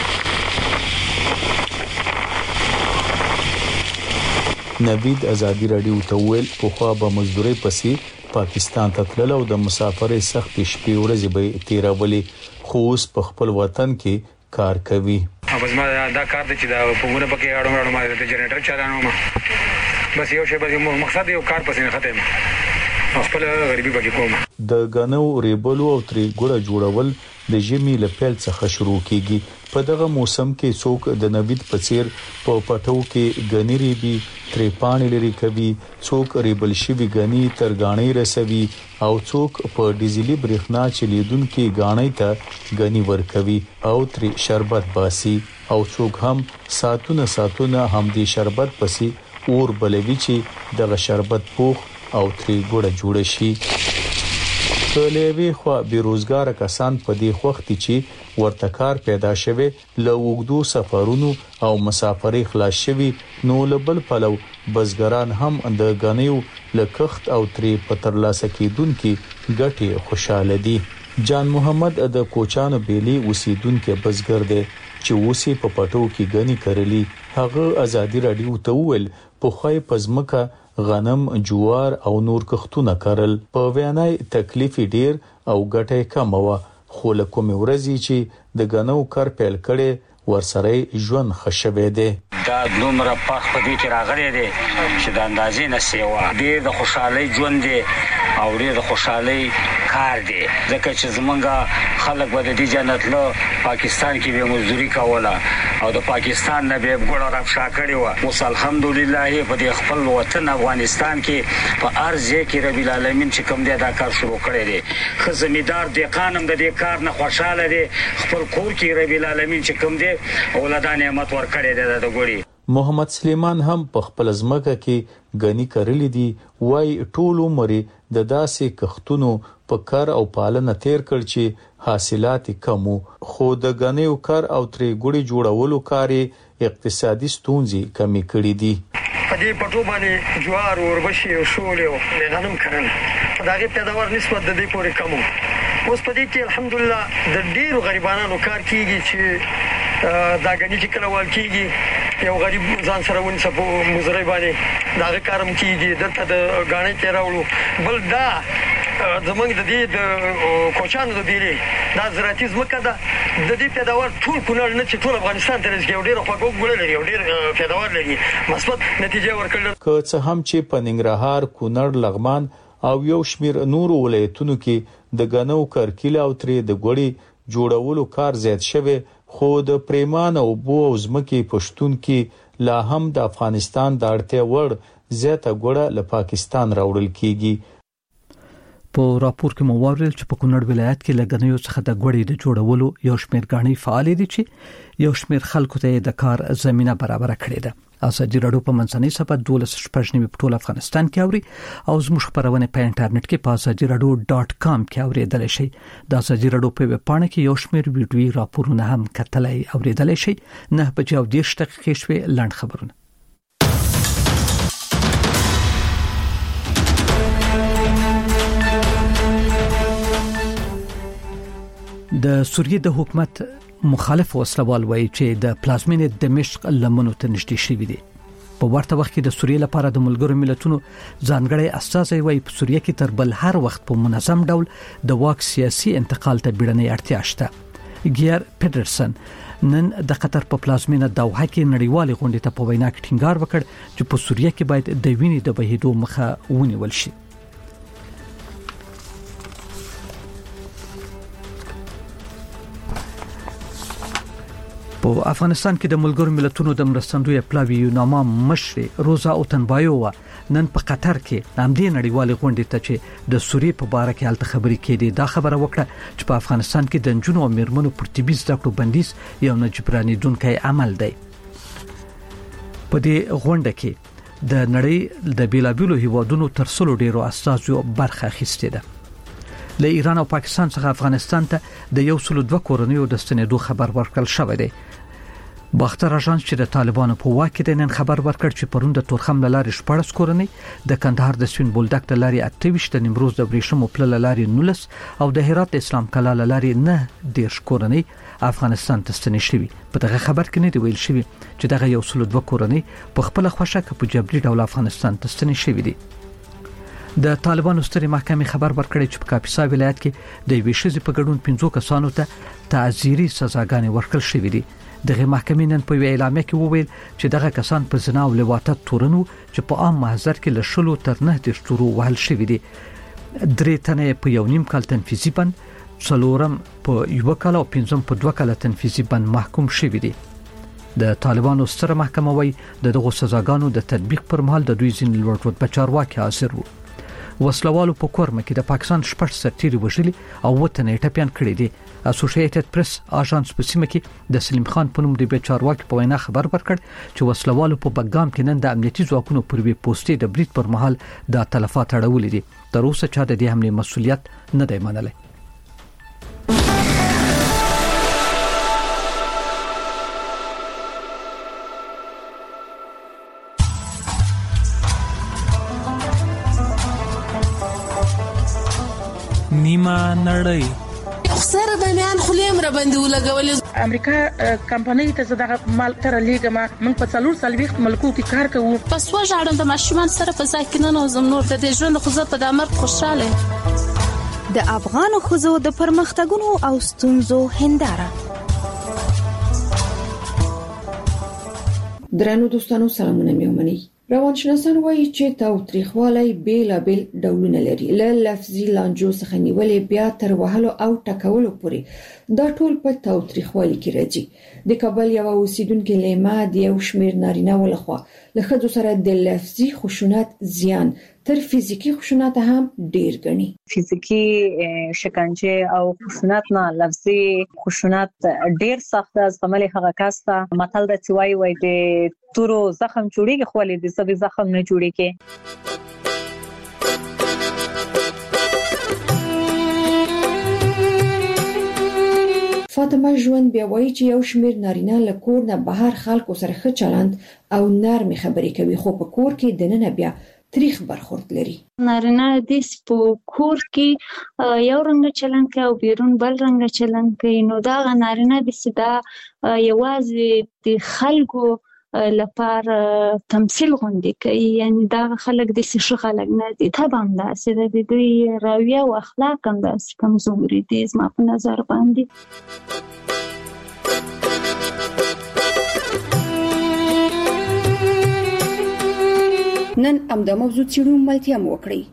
نوید ازادي رادیو ته ویل په خو به مزدوري پسې پاکستان ته تلل او د مسافرۍ سخت شپې ورځې به تیرولې خو اوس په خپل وطن کې کار کوي. بس ما دا کار د چې دا پوره پکې اړم اړم ما د جنریټر چلانو ما بس یو شی به مقصد یو کار پسې ختم خپل غریبي بګي کوم. د غنو ریبلو او تری ګوړه جوړول د ژمي له پیل څخه شروع کیږي. په دغه موسم کې څوک د نوید په څیر په پټو کې غنی ریبي تری پانی لري کوي، څوک ریبل شوی غنی تر غاڼې رسوي او څوک په ډیزلي برېښنا چلیدونکو غاڼې ته غنی ورکوي او تری شربت باسي او څوک هم ساتونه ساتونه هم دي شربت پسې اور بلوي چې دغه شربت پوخ او تری ګوړه جوړ شي. کلهوی خو بیروزګار کسان په دې وخت چې ورته کار پیدا شوه له وګدو سفرونو او مسافرۍ خلاص شوي نو لبل پلو بزګران هم د غنیو لکخت او تری پترلاسه کیدونکو ګټي خوشاله دي. جان محمد د کوچانو بیلی اوسیدونکو بزګر دی چې اوسې په پټو کې غنی کړلی. هغه ازادي رادیو ته ویل په خوای پزمکه غنم جوار او نور کښتونه کرل په وینای تکلیف ډیر او ګټه کم و خو له کوم ورځې چې د غنو کار پیل کړي ورسره ژوند خښوي دي. دا دومره پخ په دې کې راغلي دي چې د اندازې نه سیوا ډیر د خوشحالي ژوند دي او ډیر د خوشحالي کار دی ځکه چې زمونږ خلک به د دې جنت له پاکستان کې به مزدوري کوله او د پاکستان نه به ګوړه رافشا کړی و. اوس الحمدلله په دې خپل وطن افغانستان کې په ارزه کې رب العالمین چې کوم دی دا کار شروع کړی دی. خو زمیدار دی قانون د دې کار نه خوشاله دی خپل کور کې رب العالمین چې کوم دی اولادان نعمت ورکړي دی د ګوړي. محمد سلیمان هم په خپل ځمکه کې غنی کړلی دي. وای ټول عمر د داسې کښتونو په کار او پالنه تیر کړ چې حاصلات کم خو د غنیو کار او تری ګوړي جوړولو کار اقتصادي ستونزې کمی کړې دي. په دې پټو باندې جوار وربشي او شولې او غنم کرل په دغه پیداوار نسبت د دې پورې کم. اوس په دې کې الحمدلله د ډیرو غریبانو کار کیږي چې دا غنی چې کله وال کیږي یو غریب ځان سره ونیسه په مزرعه باندې داغه کارم کیږي دلته د غاڼې تیراولو. بل دا زمونږ د دې د کوچانو د بیلي دا زراعتي ځمکه ده د دې پیداوار ټول کونړ نه چې ټول افغانستان ته رسېږي او ډېره خوږ ګوله لري او ډېر پیداوار لري مثبت نتیجه ورکړل. که څه هم چې په ننګرهار کونړ لغمان او یو شمیر نور ولایتونو کې د غنو کرکیله او تری د ګوړي جوړولو کار زیات شوه خو د پریمان او بو او زمکي پښتون کې لا هم د افغانستان د اړتیا وړ زیاته ګوړه له پاکستان راوړل کیږي. په راپور کې مو واورل چې په کونړ ولایت کې لګنیو څخه د غوړې د جوړولو یو شمېر غاڼې فعال دي چې یو شمېر خلکو ته د کار زمينه برابر کړې ده. ازادي راډیو په منځنۍ صفحه دولس شپږ په ټول افغانستان کې اوري او زموږ خبرونه په انټرنیټ کې په ازادي راډیو ډاټ کام کې اوریدل شي. د ازادي راډیو په ویب پاڼه کې یو شمېر ویډیوي راپورونه هم کتلای اوریدل شي. نه بجو دیش دقیقې شوي لاند خبرونه. د سوریې د حکومت مخالف وسلوال وایي چې د پلازمینې دمشق لمنو ته نږدې شوی دی. په ورته وخت کې د سوریې لپاره د ملګرو ملتونو ځانګړی استازی وایي په سوریې کې تر بل هر وخت په منظم ډول د واک سیاسي انتقال ته بیړنۍ اړتیا شته. ګیر پیټرسن نن د قطر په پلازمینه دوحه کې نړیوال غونډې ته په وینا کې ټینګار وکړ چې په سوریې کې باید د وینې د بهیدو مخه ونیول شي. په افغانستان کې د ملګرو ملتونو د مرستندوی پلاوی یوناما مشر روزا اوتنبایووا نن په قطر کې نامدې نړیوال غونډې ته چې د سوریې په اړه کې حالت خبرې کړي دا خبره وکړه چې په افغانستان کې د جنونو او میرمنو پر طبي زده کړو بندیز یو نه جبراني دونکي عمل دی. په دې غونډه کې د نړۍ د بیلابیلو هیوادونو تر څلو ډیرو استازو برخه اخیستې ده. له ایران او پاکستان څخه افغانستان ته د یو سل دوه کورنیو د ستنېدو خبر ورکړل شوی دی. باختر اژانس چې د طالبانو په واک کې د نن خبر ورکړ چې پروند د تورخم لارې شپږ کورنۍ د کندهار د سوین بولدک لارې اته ویشت د نیمروز د بریښم پل لارې نولس او د هرات اسلام کلا لارې نه ډیر کورنۍ افغانستان ته ستنې شوي. په دغه خبر کې نه دی ویل شوی چې دغه یو سل دوه کورنۍ په خپل خوښه کې په جبري ډول افغانستان ته ستنې شوي دي. د طالبانو سترې محکمې خبر ورکړی چې په کاپیسا ولایت کې د یوې شذې په ګډون پنځو کسانو ته تعزیري سزاګانې ورکړل شوې دي. دغه محکمې نن په اعلامیه کې وویل چې دغه کسان په زنا او لواطت تورنو چې په عام محضر کې له شلو تر نه د شتورو وهل شوې دي. درې تنه په یو نیم کال تنفیذي بند، څلورم په یو کال او پنځم په دوه کال تنفیذي بند محکوم شوې دي. د طالبانو ستره محکمه وایي د دغه سزاګانو د تطبیق پر مهال د دوی ځین لوړ رتبه چارواکي حاضر وو. وسلوالو په کورمه کې د پاکستان شپږ سرتیري وژلي او وته نه ټپيان کړی دي. اسوسییټډ پریس اژانس په سیمه کې د سلیم خان په نوم د بیچارواکي په وینا خبر ورکړ چې وسلوالو په بګام کې نن د امنیتي ځواکونو پر وی پوسټي د بریټ پر مهال د تلفات اړولې دي. تر اوسه چا د دې حمله مسولیت نه دی منلی. نیمه نړۍ سره د میان خلیم را باندې ولګولې. امریکا کمپنۍ ته زده مال تر لیګما من په څلور سالويخت ملکو کې کار کوو. پس وژاړم د ماشومان سره په ځای کې نه نوزم نور د دې ژوند خو زه په دامر خوشاله. د افغان خوځو د پرمختګونو او ستونزو هنداره. درنو دوستانو سلامونه میومني. روانشناسان وایي چې تاوتریخوالی بیلابیل ډولونه لري، له لفظي لانجو څخه نیولې بیا تر وهلو او ټکولو پورې دا ټول په تاوتریخوالي کې راځي. د کابل یو اوسیدونکو لیما د یو شمیر نارینه ولخوا له ښځو سره د لفظي خشونت زیان تر فزیکی خشونت هم ډیر غني. فزیکی شکنجه او خشونت نه لفظي خشونت ډیر سخت از عمل هغه کاسته متل د چوي وای د تورو زخم جوړیږي خو ولې د سبي زخم نه جوړیږي. فاطمه ژوند بیا وایي چې یو شمیر نارینه له کور نه بهر خلکو سره ښه چلند او نرمي خبرې کوي، خو په کور کې دننه بیا تاریخ برخورد لري. نارینه د په کور کې یو رنګ چلند کوي او بیرون بل رنګ چلند کوي. نو دا نارینه د سدا یوازې د خلکو لپاره تمثيل غونډې کوي، یعنی دا خلک د څه خلک نه دي. طبعا دا چې د دوی رویه او اخلاق هم د کمزوري دي زما په نظر باندې. نن هم د موضوع چیرو ملتیا مو وکړي.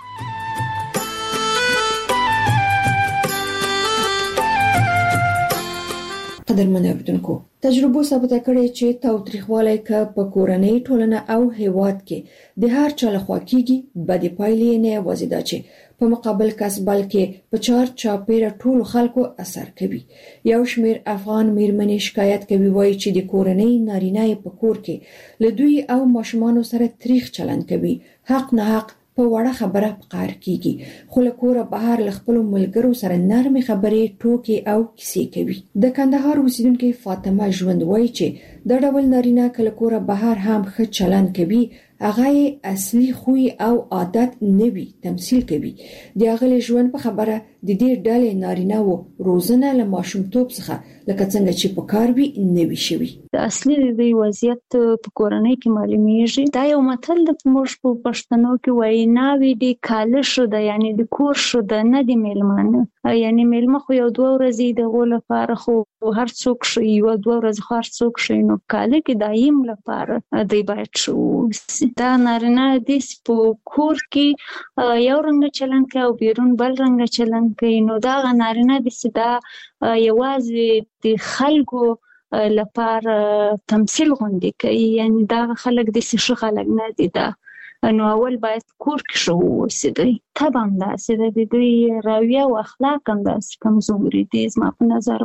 قدرمن اوریدونکو، تجربه ثابته کړې چې تاوتریخوالی که په کورنۍ ټولنه او هیواد کې د هر چا لخوا کیږي، بدې پایلې نه یوازې دا چې په مقابل کس بلکې په چار چاپیره ټول خلکو اثر کوي. یو شمیر افغان میرمنې شکایت کوي وایي چې د کورنۍ نارینه په کور کې له دوی او ماشومانو سره تریخ چلند کوي، حق نه حق په وړه خبره پقار کیږي، خو له کوره بهر له خپلو ملګرو سره نرمې خبرې ټوکې او کیسې کوي. د کندهار اوسیدونکې فاطمه ژوند وایي چې د ډول نارینه کله کوره بهر هم ښه چلند کوي، هغه یې اصلي خوی او عادت نوي تمثيل کوي. د هغه ژوند په خبره د دې ډلې نارینه وو روزنه له ماشومتوب څخه لکه څنګه چې په کار وي نوي شوي. د اصلي د وضعیت په کورنۍ کې معلومیږي. دا یو متل د موږ په پښتنو کې وایي ناوی دی کاله شو د یعنی د کور شو د نه دی میلمانه، یعنی میلمه خو یو دوه ورځې د غول لپاره خو هر څوک شي یو دوه ورځې خو هر څوک شي، نو کاله کې دایم لپاره دی باید شو. دا نارینه د په کور کې یو رنګ چلند کوي او بیرون بل رنګ چلند کوي، نو دا نارینه د سدا یوازې د خلکو لپاره تمثيل غونډې کوي، یعنی دا خلک د سشي خلک نه دي. دا نو اول باید کور کې شو وسیدي طبعا دا سده د دوی رویه او اخلاق هم داسې کمزوري دي زما په نظر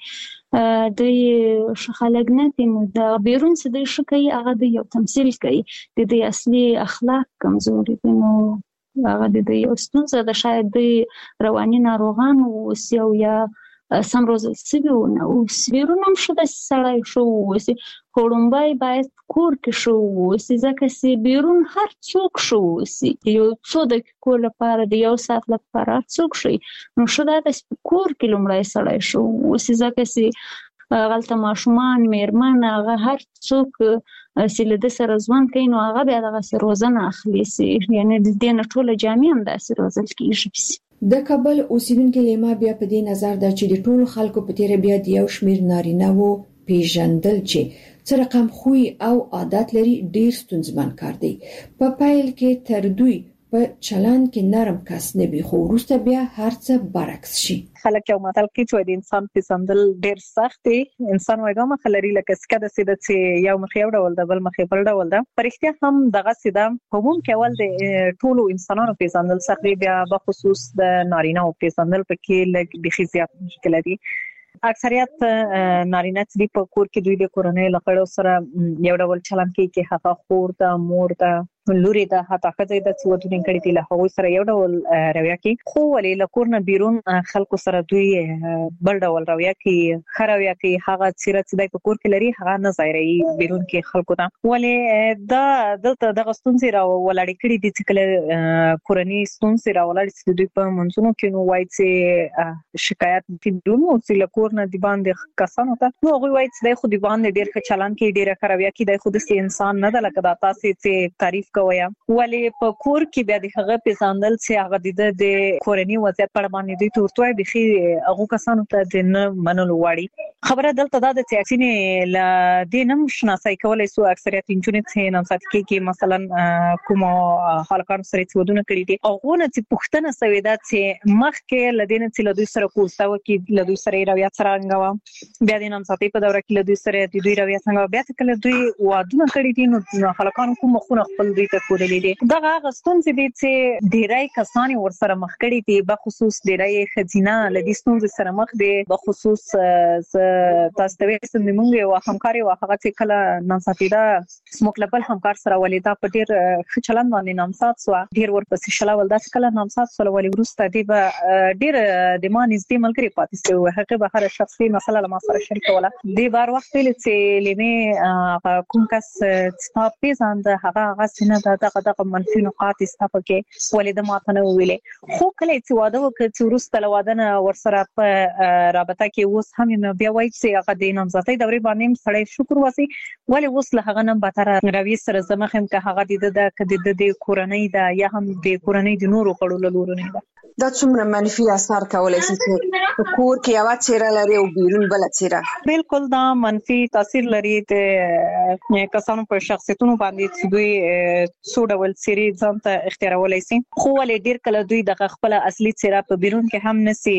باندې. دوی خلک نه دي، نو دا بیرون څه دوی شو کوي هغه د یو تمثيل کوي، د دوی اصلي اخلاق کمزوري دي. نو هغه د دوی ستونزه ده، شاید دوی رواني ناروغان اوسي او یا سم روزل سوي ونه اوسي. بیرون هم شو داسې سړی شو اوسي، خو لومبی باید کور کې شو اوسي، ځکه چې بیرون هر څوک شو اوسي، یو څو دقیقو لپاره د یو ساعت لپاره هر څوک شي، نو شو دا داسې په کور کې لومړی سړی شو اوسي، ځکه چې هغلته ماشومان میرمن هغه هر څوک چې له ده سره ژوند کوي، نو هغه بیا دغسې روزنه اخلي سي، یعنې د دې نه ټوله جامې هم داسې روزل کېږي سي. د کابل اوسیدونکې لیما بیا په دې نظر ده چې د ټولو خلکو په تیره بیا د یو شمیر نارینه وو پیژندل چې څه رقم خوی او عادت لري ډیر ستونزمن کار دی. په پیل کې تر دوی په چلند کې نرم کس نه وي، خو وروسته بیا هر څه برعکس شي. خلک یو متل کې چې د انسان پیژندل ډیر سخت دی. انسان وایي دوه مخ لري، لکه څنګه د چې یو مخ یو ډول ده بل مخ بل ډول ده. پر اختیار هم دغه سیده همون کې اول د ټولو انسانانو پیژندل سخت دی، بیا په خصوص د نارینه او پیژندل پکې لږ بخي زیات مشکل دي. اکثریت نارینه چې په کور کې دوی د کورنۍ لغړو سره یو ډول چلند کوي چې هغه خور ده، مور ده، لوري ده، حتی خځې د څه ودونه کړي دي له هغه سره یو ډول رویه کوي، خو ولې له کور نه بیرون خلکو سره دوی بل ډول رویه کوي، ښه رویه کوي. هغه سیرت چې په کور کې لري هغه نه ظاهروي بیرون کې خلکو ته. ولې دا دلته دغه ستونزې را ولاړې کړي دي چې کله کورنۍ ستونزې را ولاړې چې دوی په منځونو کې نو وایي چې شکایت دي نو چې له کور نه دی باندې کسانو ته نو هغوی وایي چې خو دی باندې ډېر ښه چلند کوي، ډېره ښه رویه کوي، دی خو داسې انسان نه ده لکه دا تاسې چې تعریف کوي. ولې په کور کې بیا د هغه پیژندل چې هغه د کورنۍ وضعیت په اړه باندې دوی تورتوي بخي هغه کسانو ته د نه منلو واړي. خبره دلته دا د سیاسي ل د نم شناسای کولای سو اکثریت انجونې چې نن سات کې مثلا کوم خلکان سره ودونه کړی دي او غونه چې پښتنه سوي دا چې مخ کې لدین چې له دوی سره کوستاو کې له دوی سره رویا څنګه بیا د نن ساتي په دوره کې له دوی سره د دوی رویا څنګه بیا چې کله دوی ودونه کړی دي نو خلکان کوم خونه خپل دوی ته کولې دي. دا هغه ستونزې دي چې ډیرای کسان ورسره مخ کړي دي، په خصوص ډیرای خزینه لدی ستونزې سره مخ دي، په خصوص تاسو ته وایي چې موږ یو همکاري واخغه چې کله نن ساتي دا سموکلبل همکار سره ولیدا په ډیر خچلن باندې نامسات سو ډیر ورپسې شلا ولدا چې کله نامسات سو ولې ورسته دی به ډیر د ما نږدې ملګری پاتې سو هغه به هر شخصي مسله لما سره شریک ولا دی بار وخت چې لمه کوم کس چې پیژاند هغه هغه سینه دا دغه دغه منفي نقاط استفاده کې ولې د ماته نه ویلې خو کله چې واده وکړ چې ورسته لوادنه ورسره په رابطه کې اوس هم بیا وایي چې هغه د نامزدۍ دورې باندې سړی شکر وسی ولې اوس له هغه نه بهتر روي سره زمخم که هغه د د د کورنۍ دا یا هم د کورنۍ د نورو کړو لورو نه دا څومره منفي اثر کولای شي چې کور کې یو چیرې لري او بیرون بل چیرې بالکل دا منفي تاثیر لري د کسانو په شخصیتونو باندې چې دوی څو ډول څیرې ځان ته اختیارولای شي خو ولې ډیر کله دوی د خپل اصلي څیره په بیرون کې هم نسی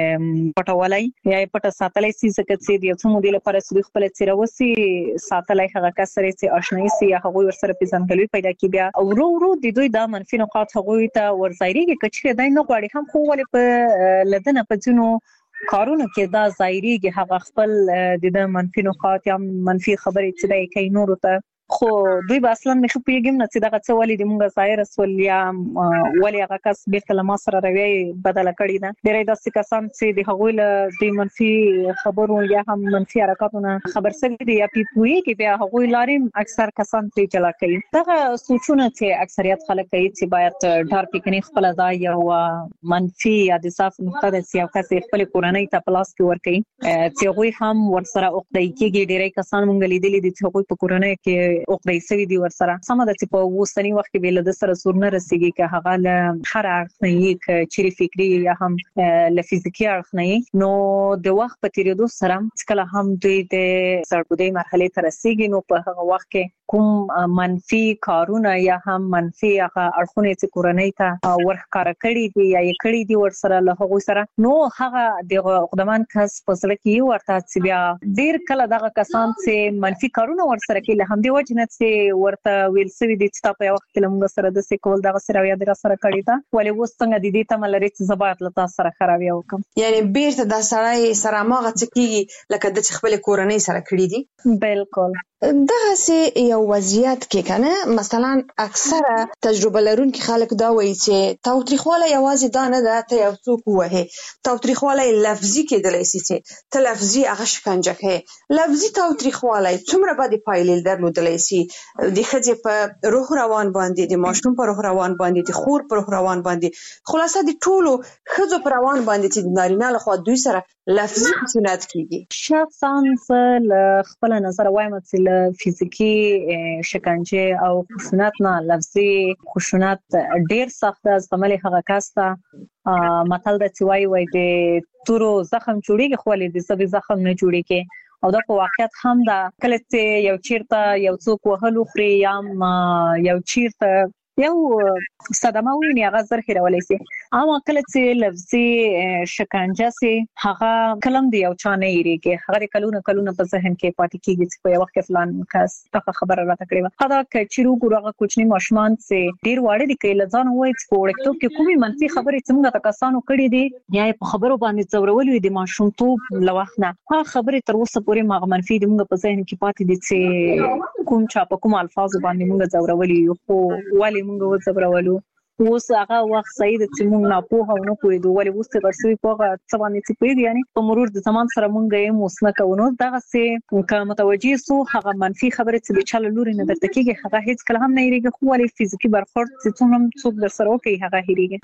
پټولای یا پټه ساتلای شي ځکه چې یو څه مودې لپاره دوی خپل څیره وسی ساتلای هغه کسره چې آشنایي سي یا هغه ورسره پیژندګلوي پیدا کی بیا او ورو ورو د دوی د منفي نقاط هغه ته ورځایریږي کچې دای نه غواړي هم خو ولې په لدنه په جنو کارونه کې دا ظاهريږي هغه خپل د منفي نقاط یا منفي خبرې چې دای کوي نور ته خو دوی به اصلا مخ پیګم نه چې دغه څه ولې د مونږه ظاهر رسول یا ولې هغه کس بیرته له ما سره روي بدل کړی ده ډېرې داسې کسان چې د هغوی له د منفي خبرو یا هم منفي حرکتونو خبر سوي دي یا پیپوي کې بیا هغوی لاریم اکثر کسان پرې چلا کوي دغه سوچونه چې اکثریت خلک کوي چې باید ډار پکنی خپل ځای او منفي یا د صاف نقطه د سیاست خپل کورنۍ ته پلاس کې ور کوي چې هغوی هم ورسره اوقدای کېږي ډېرې کسان مونږ لیدلې دي چې هغوی په کورنۍ کې او قیسوي دی ورسره سم د چې په وسنی وخت کې له سره سور نه رسیږي که هغه له هر اړخ نه یې ک چيري فکری یا هم له فزیکی اړخ نه نو د وخت په تیریدو سره کله هم دوی د سرګودي مرحله ته رسیږي نو په هغه وخت کې کوم منفي کارونه یا هم منفي هغه اړخونه چې کورنۍ ته ورخکار کړي دي یا یې کړي دي ورسره له هغه سره نو هغه د خدمان کس په سره کې ورته چې بیا ډیر کله دغه کسان چې منفي کارونه ورسره کوي له هم دی وجه چې ورته ویل سوي دي چې تاسو یو وخت له موږ سره د سیکول دغه سره یا د سره کړی دا ولې وس څنګه د دې تمل لري چې زبات له تاسو سره خرابې وکم یعنی بیرته د سره سره ماغه چکیږي لکه د خپل کورنۍ سره کړی دي بالکل دغه سي یو وضعیت کې کنه مثلا اکثره تجربه لرونکي خلک دا وایي چې تاوتریخواله یوازې دا نه ده ته یو څوک وهه تاوتریخواله لفظي کېدلی شي چې ته لفظي هغه شکنجه کوي لفظي تاوتریخواله څومره باندې پایلې درلودلی شي د ښځې په روح روان باندې د ماشوم په روح روان باندې د خور په روح روان باندې خلاصه د ټولو ښځو په روان باندې چې د نارینه له خوا دوی سره لفظي خشونت کیږي شخصا له خپل نظر وایم چې فزیکی شکنجه او خشونت نه لفظي خشونت ډیر سخت از عمل هغه کاسته متل د چوي وای د تورو زخم جوړیږي خو له دې سبي زخم نه جوړیږي او دا په واقعیت هم دا کله چې یو چیرته یو څوک وهلو خري یا یو چیرته یو صدمه ویني هغه زر هیرولای شي اما کله چې لفظي شکنجه سي هغه کلم دی او چا نه یریږي هغه کلونه کلونه په ذهن کې پاتې کیږي چې په یو وخت فلان کس څه خبره راته کړې و هغه چې روغه کوچنی ماشومان سي ډیر واړه دي کله ځان وایي چې وړکتوب کې کومي منفي خبرې څنګه تکاسانو کړې دي یا په خبرو باندې څورولې دي ماشومتوب لوخنه هغه خبرې تر اوسه پورې ما منفي دي موږ په ذهن کې پاتې دي چې کوم چا په کوم الفاظ باندې موږ څورولې خو والی موږ وڅورولو اوس هغه وخت سید چې موږ نه پوهه او نه پوهېدو ولې اوس څه ورسوي پوهه څه باندې چې پوهېږي یعنی په مرور د زمان سره موږ یې موسنه کوو دغه څه که متوجي سو هغه منفي خبرې چې چاله لوري نه درته کېږي هغه هیڅ کله هم نه یریږي خو ولې فزیکی برخورد چې څومره څوک در سره وکړي هغه هېریږي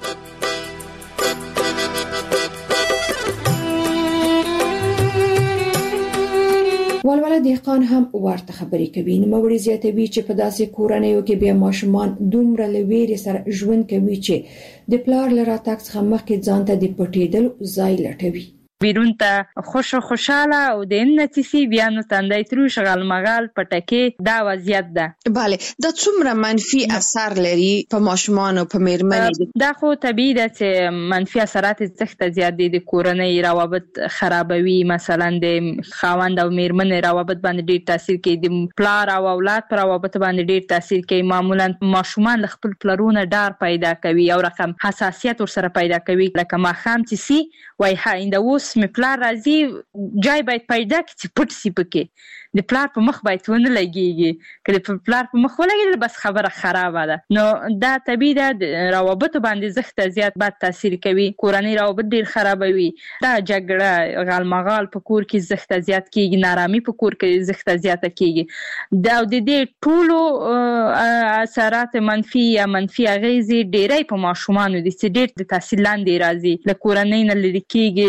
ولوله دهقان هم ورته خبرې کوي نو موري زیاتوي چې په داسې کورنیو کې بیا ماشومان دومره لویری سره ژوند کوي چې د پلار لرا تاکس مخکې ځان ته د پټېدل ځای لټوي بیرون ته خوش خوشاله او د امنتي بیا نو تندای تر شغل مغال پټکي دا وضعیت ده bale دا څومره منفي اثر لري په ماشومان او په میرمنې دا خو طبيعي ده چې منفي اثرات زخته زیات دي د کورنۍ روابط خرابوي مثلا د خاوند او میرمنې روابط باندې ډیر تاثیر کوي د پلار او اولاد پر روابط باندې ډیر تاثیر کوي معمولا ماشومان خپل پلرونه ډار پیدا کوي او رقم حساسیت ور سره پیدا کوي لکه ما خام چې سي وای ها انده مې پلار راځي جای باید پیدا کړي چې پټ سي پکې د پلار په مخ باید ونه لګيږي کله په پلار په مخ ولګي بس خبره خرابه ده نو دا طبيعي ده روابط باندې زخته زیات بد تاثیر کوي کورنۍ روابط ډیر خرابوي دا جګړه غالمغال په کور کې زخته زیات کیږي نارامي په کور کې زخته زیاته کیږي دا د دې ټولو اثرات منفي یا منفي اغیزې ډیرې په ماشومانو دي چې ډیر د تحصیل لاندې راځي د کورنۍ نه لری کیږي د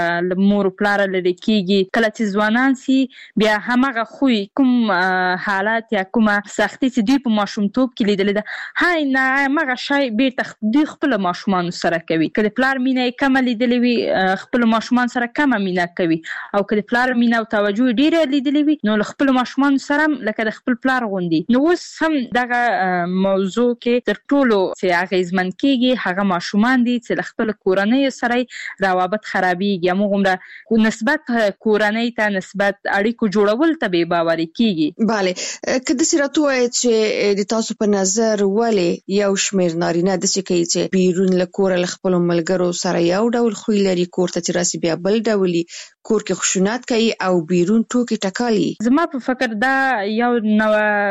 مور پلار لري کیږي. کله چې ځوانان سي بیا همغه خوې کوم حالات یا کومه سختي چې دوی په ماشومتوب کې لیدلې ده هاي نه مغه شای بیرته دوی خپل ماشومان سره کوي. کله پلار مینه کم لیدلې وي خپل ماشومان سره کم مینه کوي او کله پلار مینه او توجه ډیره لیدلې وي نو خپل ماشومان سره لکه د خپل پلار غوندي. نو اوس هم دغه موضوع کې تر ټولو چې اغیزمن کیږي هغه ماشومان دي چې خپل کورنۍ سره روابط خرابېږي. موږ نسبت کورنۍ ته نسبت اړیکو جوړول ته به باوري کیږي. bale کله چې راته چې د تاسو په نظر ولې یو شمیر نارینه د څه کوي چې بیرون له کور له خپل ملګرو سره یو ډول خوې لري کور ته چې راسي بیا بل ډولي کور کې خشونت کوي او بیرون ټوکی ټکالي. زما په فکر دا یو نو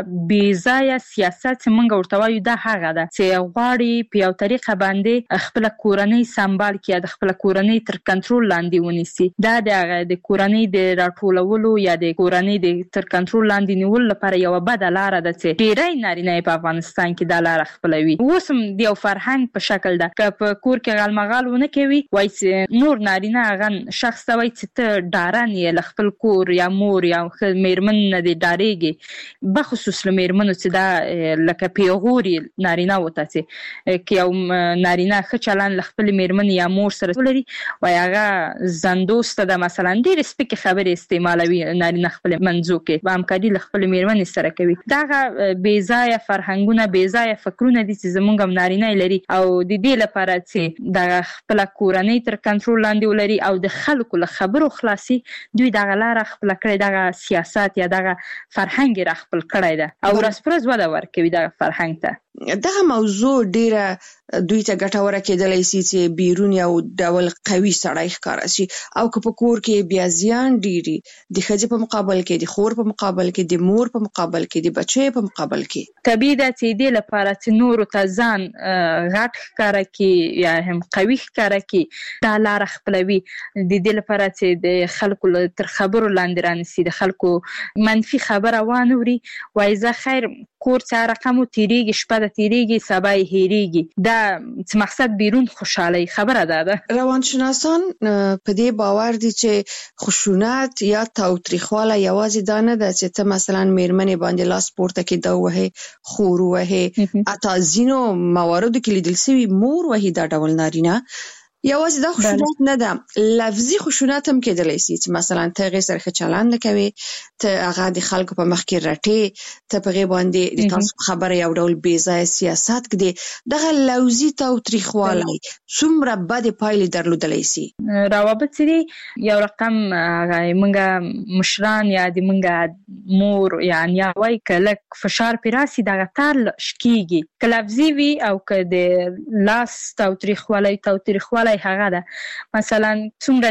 بیځای سیاست چې موږ ورته وایو دا هغه ده چې غواړي په یو طریقه باندې خپل کورنۍ سمبال کړي د خپل کورنۍ تر کنټرول لاندې ونیسي. دا د کورنۍ د راټولولو یا د کورنۍ د تر کنټرول لاندې نیول لپاره یو بد لار ده چې ډیری نارینه په افغانستان کې دا لار خپلوي. اوس هم د یو فرهنګ په شکل ده که په کور کې غالمغال ونه کوي وای چې نور نارینه غن شخص وای چې ډارن یې خپل کور یا مور یا میرمن نه دی ډاریږي بخصوص میرمنو چې دا لکه پیغوري نارینه وته چې کې یو نارینه ښه چلن خپل میرمن یا مور سره ولري وای هغه زندوست ده مثلا ډېر سپیکي خبرې استعمالوي نارینه خپل منځو کې همکاري خپل میرمن سره کوي. دا بې ځایه فرهنګونه بې ځایه فکرونه دي چې زمونږ نارینه لري او د دې لپاره چې د خپل کورنۍ تر کنټرول لاندې ولري او د خلکو له خبرو خلاصي دوی دغه لار خپل کړی دغه سیاست یا دغه فرهنګ را خپل کړی ده او راسپرز ودا ورکوي دغه فرهنګ ته. دغه موضوع ډیره دوی ته ګټوره کېدلی سي چې بیرون یو ډول قوي سړی ښکاره شي او که په کور کې بیا زیان ډیري د ښځې په مقابل کې د خور په مقابل کې د مور په مقابل کې د بچي په مقابل کې طبیعي ده چې دې لپاره چې نورو ته ځان غټ ښکاره کړي یا هم قوي ښکاره کړي دا لاره خپلوي. د دې لپاره چې د خلکو تر خبرو لاندې رانیسي د خلکو منفي خبره وانوري وایي زه خیر کور څه رقمو تیریږي شپه د تیریږي سبا یې هیریږي دا چې مقصد بیرون خوشحالي خبره ده. روانشناسان په دې باور دي چې خشونت یا تاوتریخواله یوازې دا نه ده چې ته مثلا میرمنې باندې لاس پورته کې دا وهې خور وهې اته ځینو مواردو کې لیدل شوي مور وهي دا ډول نارینه یوازې دا خشونت نه ده لفظي خشونت هم کېدلی شي چې مثلا ته هغې سره ښه چلند نه کوې ته هغه د خلکو په مخ کې رټې ته په هغې باندې د تاسو خبره یو ډول بې ځایه سیاست کړي دغه لفظي تاوتریخوالی څومره بدې پایلې درلودلی شي. روابط چې دي یو رقم موږ مشران یا د موږ مور یا نیاوی که لږ فشار پرې راسي دغه تار شکېږي که لفظي وي او که د لاس تاوتریخوالی تاوتریخوالی هغه ده مثلا څومره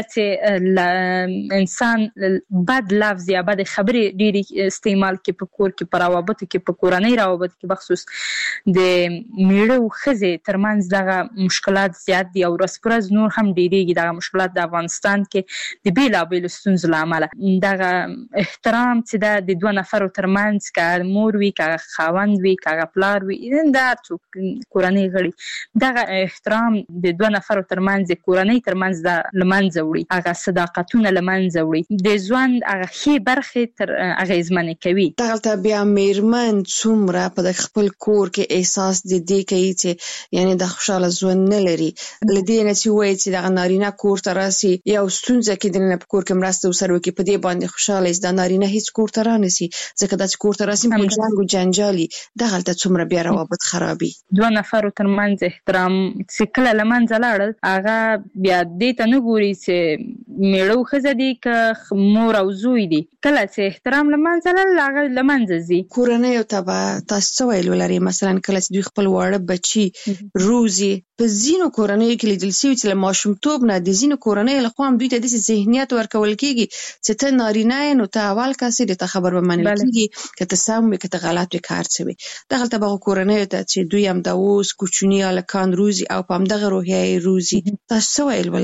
چې انسان بد لفظ یا بد خبرې ډېرې استعمال کې په کور کې په روابطو کې په کورنۍ روابطو کې بخصوص د میړه او ښځې ترمنځ دغه مشکلات زیات دي او ورځ په ورځ نور هم ډېرېږي. دغه مشکلات د افغانستان کې د بېلابېلو ستونزو له امله دغه احترام چې ده د دوه نفرو ترمنځ که مور وي که خاوند وي که پلار وي د هر څوک کورنۍ غړي دغه احترام د دوه نفرو ترمنځ کورنۍ ترمنځ د لمنځه وړي هغه صداقتونه لمنځه وړي د ژوند هغه ښې برخې تر اغیزمنې کوي. دغلته بیا میرمن څومره په د خپل کور کې احساس د دې کوي چې یعنی د خوشاله ژوند نه لري له دې نه چې وایي چې دغه نارینه کور ته راسي یو ستونزه کې دننه په کور کې مرسته ورسره وکړي په دې باندې خوشاله دا نارینه هیڅ کور ته رانسي ځکه دا چې کور ته راسي په جنګ او جنجالي دغلته څومره بیا روابط خرابي. دوه نفرو ترمنځ احترام چې کله لمنځه لاړل هغه بیا دې ته نه ګوري چې میړه او ښځه دي که مور او زوی دي کله چې احترام لمنځه لاړل هغه لمنځه ځي. کورنیو ته به تاسو څه ویل ولرئ مثلا کله چې دوی خپل واړه بچي روزي په ځینو کورنیو کې لیدل شوي چې له ماشومتوب نه د ځینو کورنیو لخوا هم دوی ته داسې ذهنیت ورکول کېږي چې ته نارینه یې نو ته اول کس یې د ته خبر به منل کېږي که ته سم وي که ته غلط وي که هر څه وي. دغلته به هغو کورنیو ته چې دوی هم د اوس کوچني هلکان روزي او په همدغه روحیه یې روزي تاسو څه ویل ولرئ؟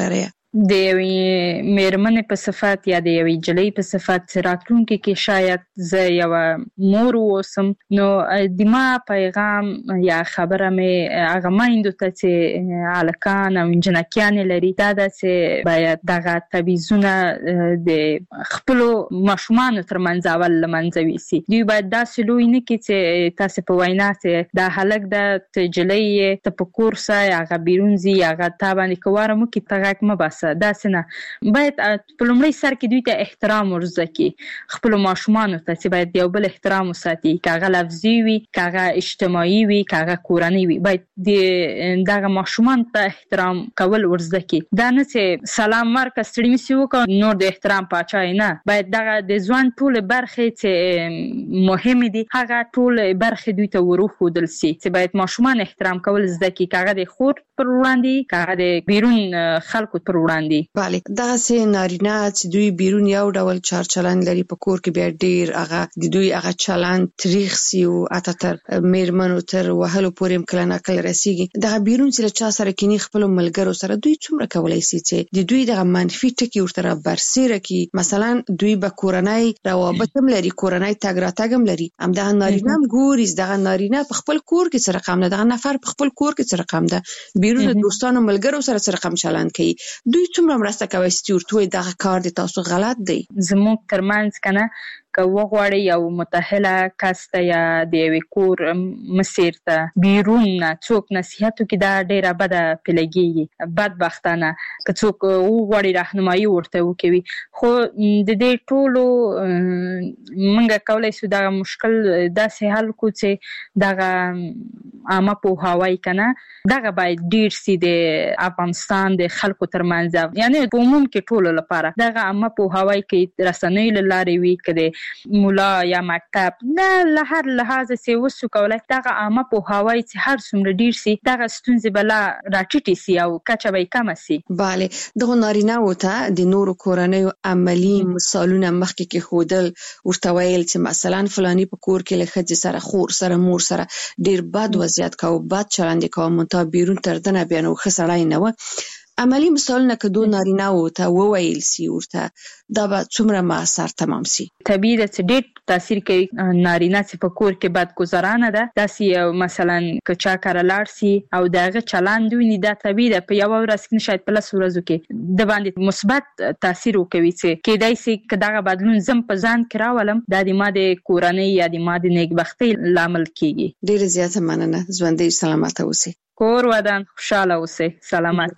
د یوې میرمنې په صفت یا د یوې جلۍ په صفت راتلونکي کې شاید زه یوه مور اوسم، نو د ما پیغام یا خبره مې هغه میندو ته چې هلکان او نجونکیانې لري دا ده چې باید دغه تبعیضونه د خپلو ماشومانو ترمنځ اول له منځه یوسي. دوی باید داسې لوی نه کړي چې تاسې په وینا چې دا هلک ده ته جلۍ یې ته په کور سه هغه بیرون ځي هغه تا باندې که واره مو کړي ته غږ مه باسه. داسې نه، باید په لومړي سر کې دوی ته احترام ور زده کړي خپلو ماشومانو ته چې باید یو بل احترام وساتي، که هغه لفظي وي که هغه اجتماعي وي که هغه کورنۍ وي، باید د دغه ماشومانو ته احترام کول ور زده کړي. دا نه چې سلام ورکړه ستړي مې وکړه نور د احترام پاچا یې نه، باید دغه د ژوند ټولې برخې چې مهمې دي هغه ټولې برخې دوی ته ور وښودل سي چې باید ماشومان احترام کول زده کړي، که هغه د خور پر وړاندې که هغه د بیرون خلکو پر وړاندې. بله، دغسې نارینه چې دوی بیرون یو ډول چار چلند لري، په کور کې بیا ډیر هغه د دوی هغه چلند تریخ سي او حتی تر میرمنو تر وهلو پورې هم کله نه کله رسیږي. دغه بیرون چې له چا سره کینی خپلو ملګرو سره دوی څومره کولی سي چې د دوی دغه منفي ټکي ورته رابرسېره کړي. مثلا دوی به کورنۍ روابط هم لري، کورنۍ تګ راتګ هم لري، همدغه نارینه هم ګوري دغه نارینه په خپل کور کې څه رقم ده، دغه نفر په خپل کور کې څه رقم ده، بیرون د دوستانو ملګرو سره څه رقم چلند کوي. دوی څومره مرسته کوي چې ورته وایي دغه کار د تاسو غلط دی. زموږ ترمنځ که نه که وغواړي یو متأهله کس ته یا د یوې کور مسیر ته بیرون نه څوک نصیحت وکړي دا ډېره بده پیلګېږي، بدبختانه که څوک وغواړي راهنمایي ورته وکوي. خو د دې ټولو موږ کولی شو دغه مشکل داسې حل کړو چې دغه عامه پوهاوی که نه دغه باید ډېر سي د افغانستان د خلکو ترمنځ، یعنې په عموم کې ټولو لپاره دغه عامه پوهاوی کې رسنیو له لارې وي که د مولا یا مکتب نه له هر لحاظه چې وسو کولای دغه عامه پوهاوی چې هر څومره ډیر سي دغه ستونزې بلا راټیټې سي او کچه به کم سي. بله، دغه نارینه وته د نورو کورنیو عملی مثالونه مخکې کې خودل ورته ویل چې مثلا فلانی په کور کې له ښځې سره خور سره مور سره ډیر بد وضعیت کاوه، بد چلند کاوه، منتها بیرون تر دنه بیا نو ښه سړی نه و. عملی مثالونه که دو نارینه وته وویل سي ورته دا به څومره مؤثر تمام سي. طبیعي ده چې ډېر تاثیر کوي نارینه چې په کور کې بدګذرانه ده داسې یو مثلا که چا کره لاړ سي او د هغه چلند ویني دا طبیعي ده په یوه ورځ کې شاید په لسو ورځو کې د باندې مثبت تاثیر وکوي چې کیدای سي که دغه بدلون زم په ځان کې راولم دا د ما د کورنۍ یا د ما د نیکبختۍ لامل کیږي. ډېره زیاته مننه، ژوندۍ سلامته اوسئ. کور ودان خوشاله اوسئ، سلامت.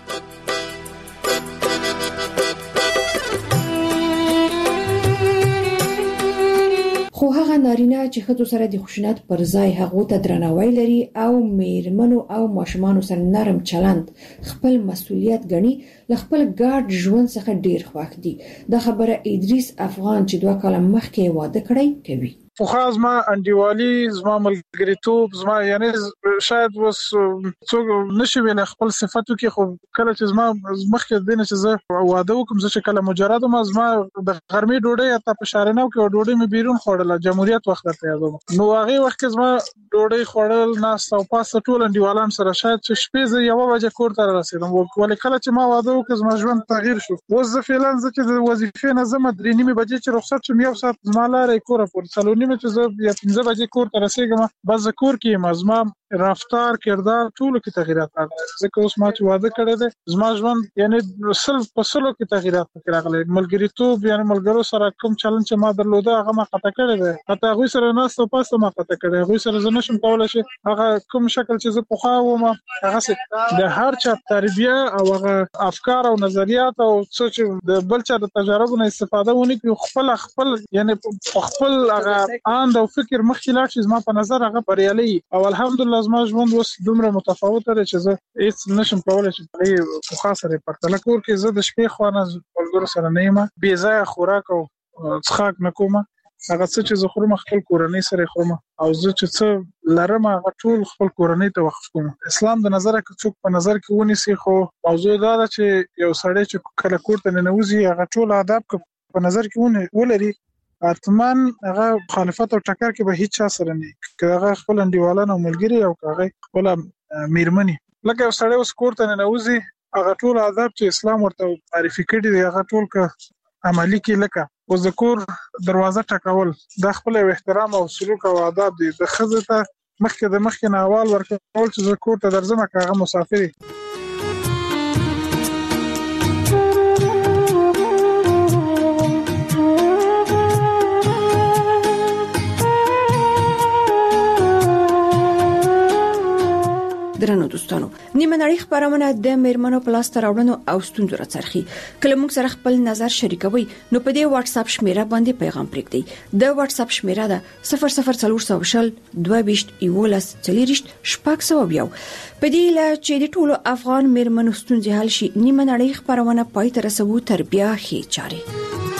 خو هغه نارینه چې ښځو سره د خشونت پر ځای هغو ته درناوی لري او میرمنو او ماشومانو سره نرم چلند خپل مسؤلیت ګڼي له خپل ګډ ژوند څخه ډیر خوښ دي. دا خبره ادریس افغان چې دوه کاله مخکې واده کړی کوي. خو خاص ما انډیوالي زما ملګریتوب زما یعنی شاید وس څوک نشي ویل خپل صفاتو کې، خو کله چې زما مخکې دینه چې زه واده وکم زه چې کله مجرد ما زما د غرمې ډوډۍ اته په شارنو کې ډوډۍ مې بیرون خوړله، جمهوریت وخت ته یادوم. نو هغه وخت کې زما ډوډۍ خوړل ناست او پاسه ټول انډیوالان سره شاید چې شپې زه یو بجې کور ته رسیدم، ولې کله چې ما واده وکم زما ژوند تغییر شو. اوس زه فعلا زه چې د وظیفې نه زما درې نیمې بجې چې رخصت شم یو ساعت زما لارې کوره پورې څلور نیمه چې زه یا پنځه بجې کور ته رسیږم، بس زه کور کې یم، زما رفتار کردار ټولو کې تغیرات راغلي. ځکه اوس ما چې واده کړی دی زما ژوند یعنی سل په سلو کې تغیرات پکې راغلي. ملګریتوب یعنی ملګرو سره کوم چلند چې ما درلوده هغه ما قطع کړی دی، حتی هغوی سره ناست او پاسته ما قطع کړی، هغوی سره زه نشم کولی چې هغه کوم شکل چې زه پخوا وم هغسې د هر چا تربیه او هغه افکار او نظریات او څه چې د بل چا د تجاربو نه استفاده ونه کړي، خپل خپل یعنی خپل هغه اند او فکر مخکې لاړ شي، زما په نظر هغه بریالی او الحمدلله زما ژوند اوس دومره متفاوته دی چې زه هیڅ نشم کولی چې په دې پخوا سره یې پرتله. کور کې زه د شپې خوا نه ملګرو سره نه یم، بې ځایه خوراک او څښاک نه کوم، هغه څه چې زه خورم خپل کورنۍ سره خورم او زه چې څه لرم هغه ټول خپل کورنۍ ته وقف کوم. اسلام د نظره که څوک په نظر کې ونیسي، خو موضوع دا ده چې یو سړی چې کله کور ته ننوځي هغه ټول آداب که په نظر کې ولري اتمن هغه مخالفت او ټکر کې به هیڅ چا سره نه که هغه خپل انډیوالان او ملګري او هغه خپل میرمنې. لکه یو سړی اوس کور ته ننوځي هغه ټول آداب چې اسلام ورته معرفي کړي دي هغه ټول ک عملی کې لکه او ذکر دروازه ټکول د خپل احترام او سلوک او آداب دي د خزه ته مخکې د مخکې نه اول ورکول چې ذکر ته درځم کاغه مسافر درنو دوستانو نیمه نړۍ خبرونه د میرمنو پلاس تراوړنو او ستونزو راڅرخي کله موږ سره خپل نظر شریکوي نو په دې واتس اپ شمیره باندې پیغام پرېږدئ د واتس اپ شمیره ده صفر صفر څلور شل دوه بیشت یولس چلیریشت شپږ سوه یو په دې لا چې د ټولو افغان میرمنو ستونزې حل شي نیمه نړۍ خبرونه پای ته رسوو تر بیا ښې چارې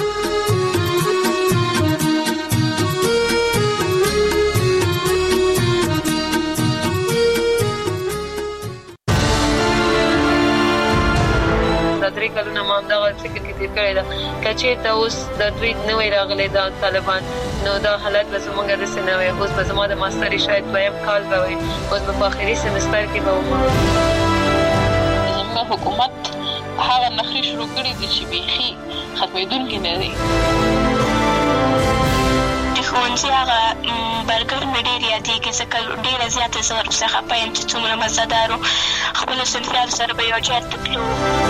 درې کلونه ما دغه فکر کې تیر کړی دا کچې ته اوس د دوی نوې راغلي دا طالبان نو دا حالت به زموږ د سنوي اوس به زموږ د ماستري شاید دویم کال به وي اوس په اخري سمستر کې به وم زموږ حکومت هغه نخري شروع کړی دي چې بيخي ختمېدونکي نه دي ښوونځي هغه برګر مې ډېر یادېږي ځکه ډېره زیاته زه ورڅخه خفه یم چې څومره مزهدارو خپلو صنفیانو سره به یو ځای ته تلو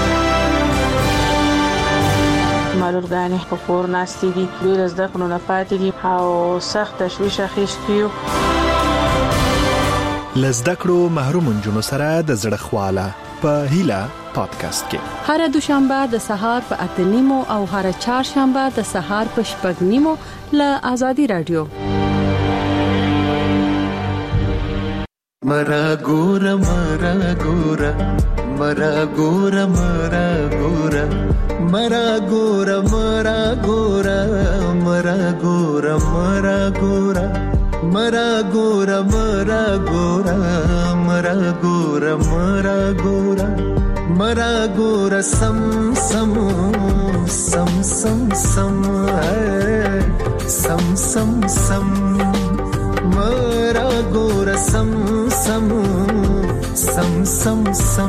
معلولګانې په کور ناستې دي ډېر زده کړو نه پاتې دي او سخت تشویش اخیستی یو له زده کړو محروم نجونو سره د زړه خواله په هیله پادکاسټ کې هر دوشنبه د سهار په اته نیمو او هر چهارشنبه د سهار په شپږ نیمو له آزادي رادیو مرا ګور مرا ګور مرا ګور مرا ګور مرا ګور مرا ګور مرا ګور مرا ګور مرا ګور مرا ګور مرا ګور مرا ګور مرا ګور سم سم سم سم سم سم سم سم مرا ګور سم سم سم سم سم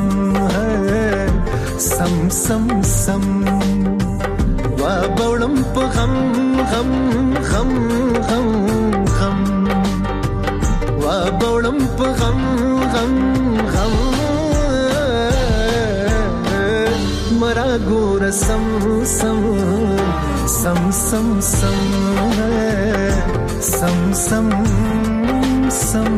سم سم سم وا بولم په غم غم غم غم غم وا بولم په غم غم غم مرا ګور سم سم سم سم سم سم سم سم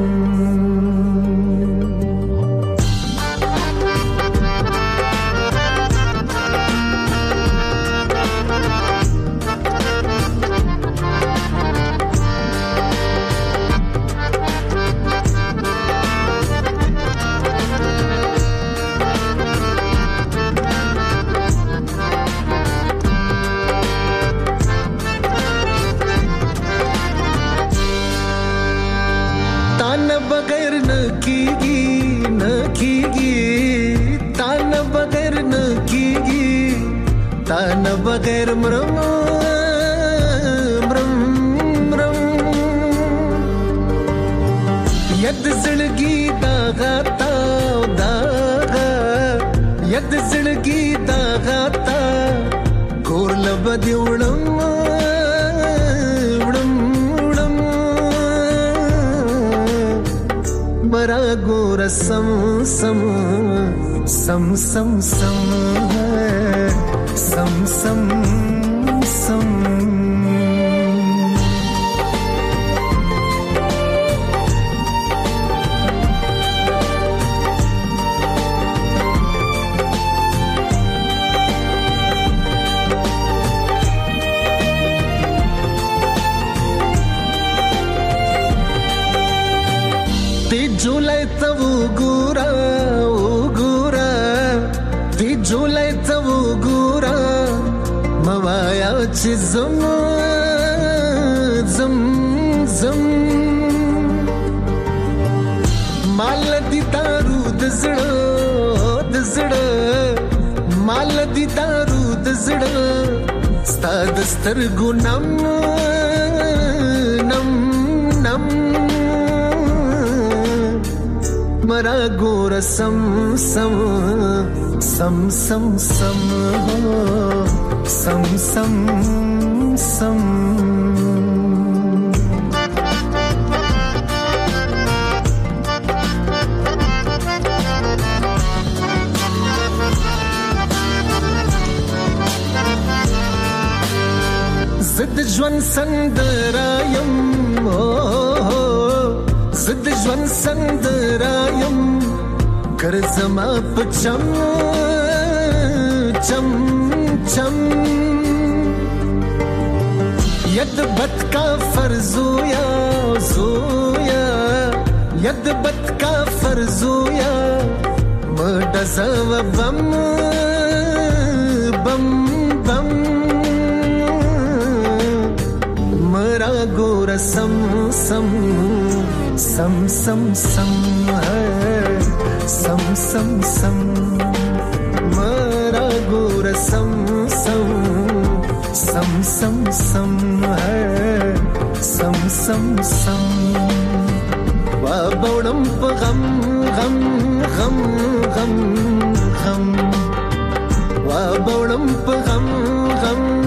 बगैर मरम मरम मरम यद जिंदगी दागा ताव दागा यद जिंदगी दागा ता कोर लबद उड़म उड़म उड़म मरा गोर सम सम सम सम सम सम सम सम ती जुलाई तब गुरा ओ गुरा ती जुलाई तब गुरा मवाया ची zam zam zam mal di daru د زړه د زړه مال di daru د زړه ستاد سترګو نم نم نم مرا ګور سم سم सम सम सम सम सम सम زد ژوند سندرایم زد ژوند سندرایم ګرځما پچم چم چم ید بد کا فرزویا زویا ید بد کا فرزویا مدزو بم بم بم مرا ګور سم سم سم سم سم سم سم سم مرا ګور سم سم سم سم سم سم سم سم وا بوړم په غم غم غم غم غم وا بوړم په غم غم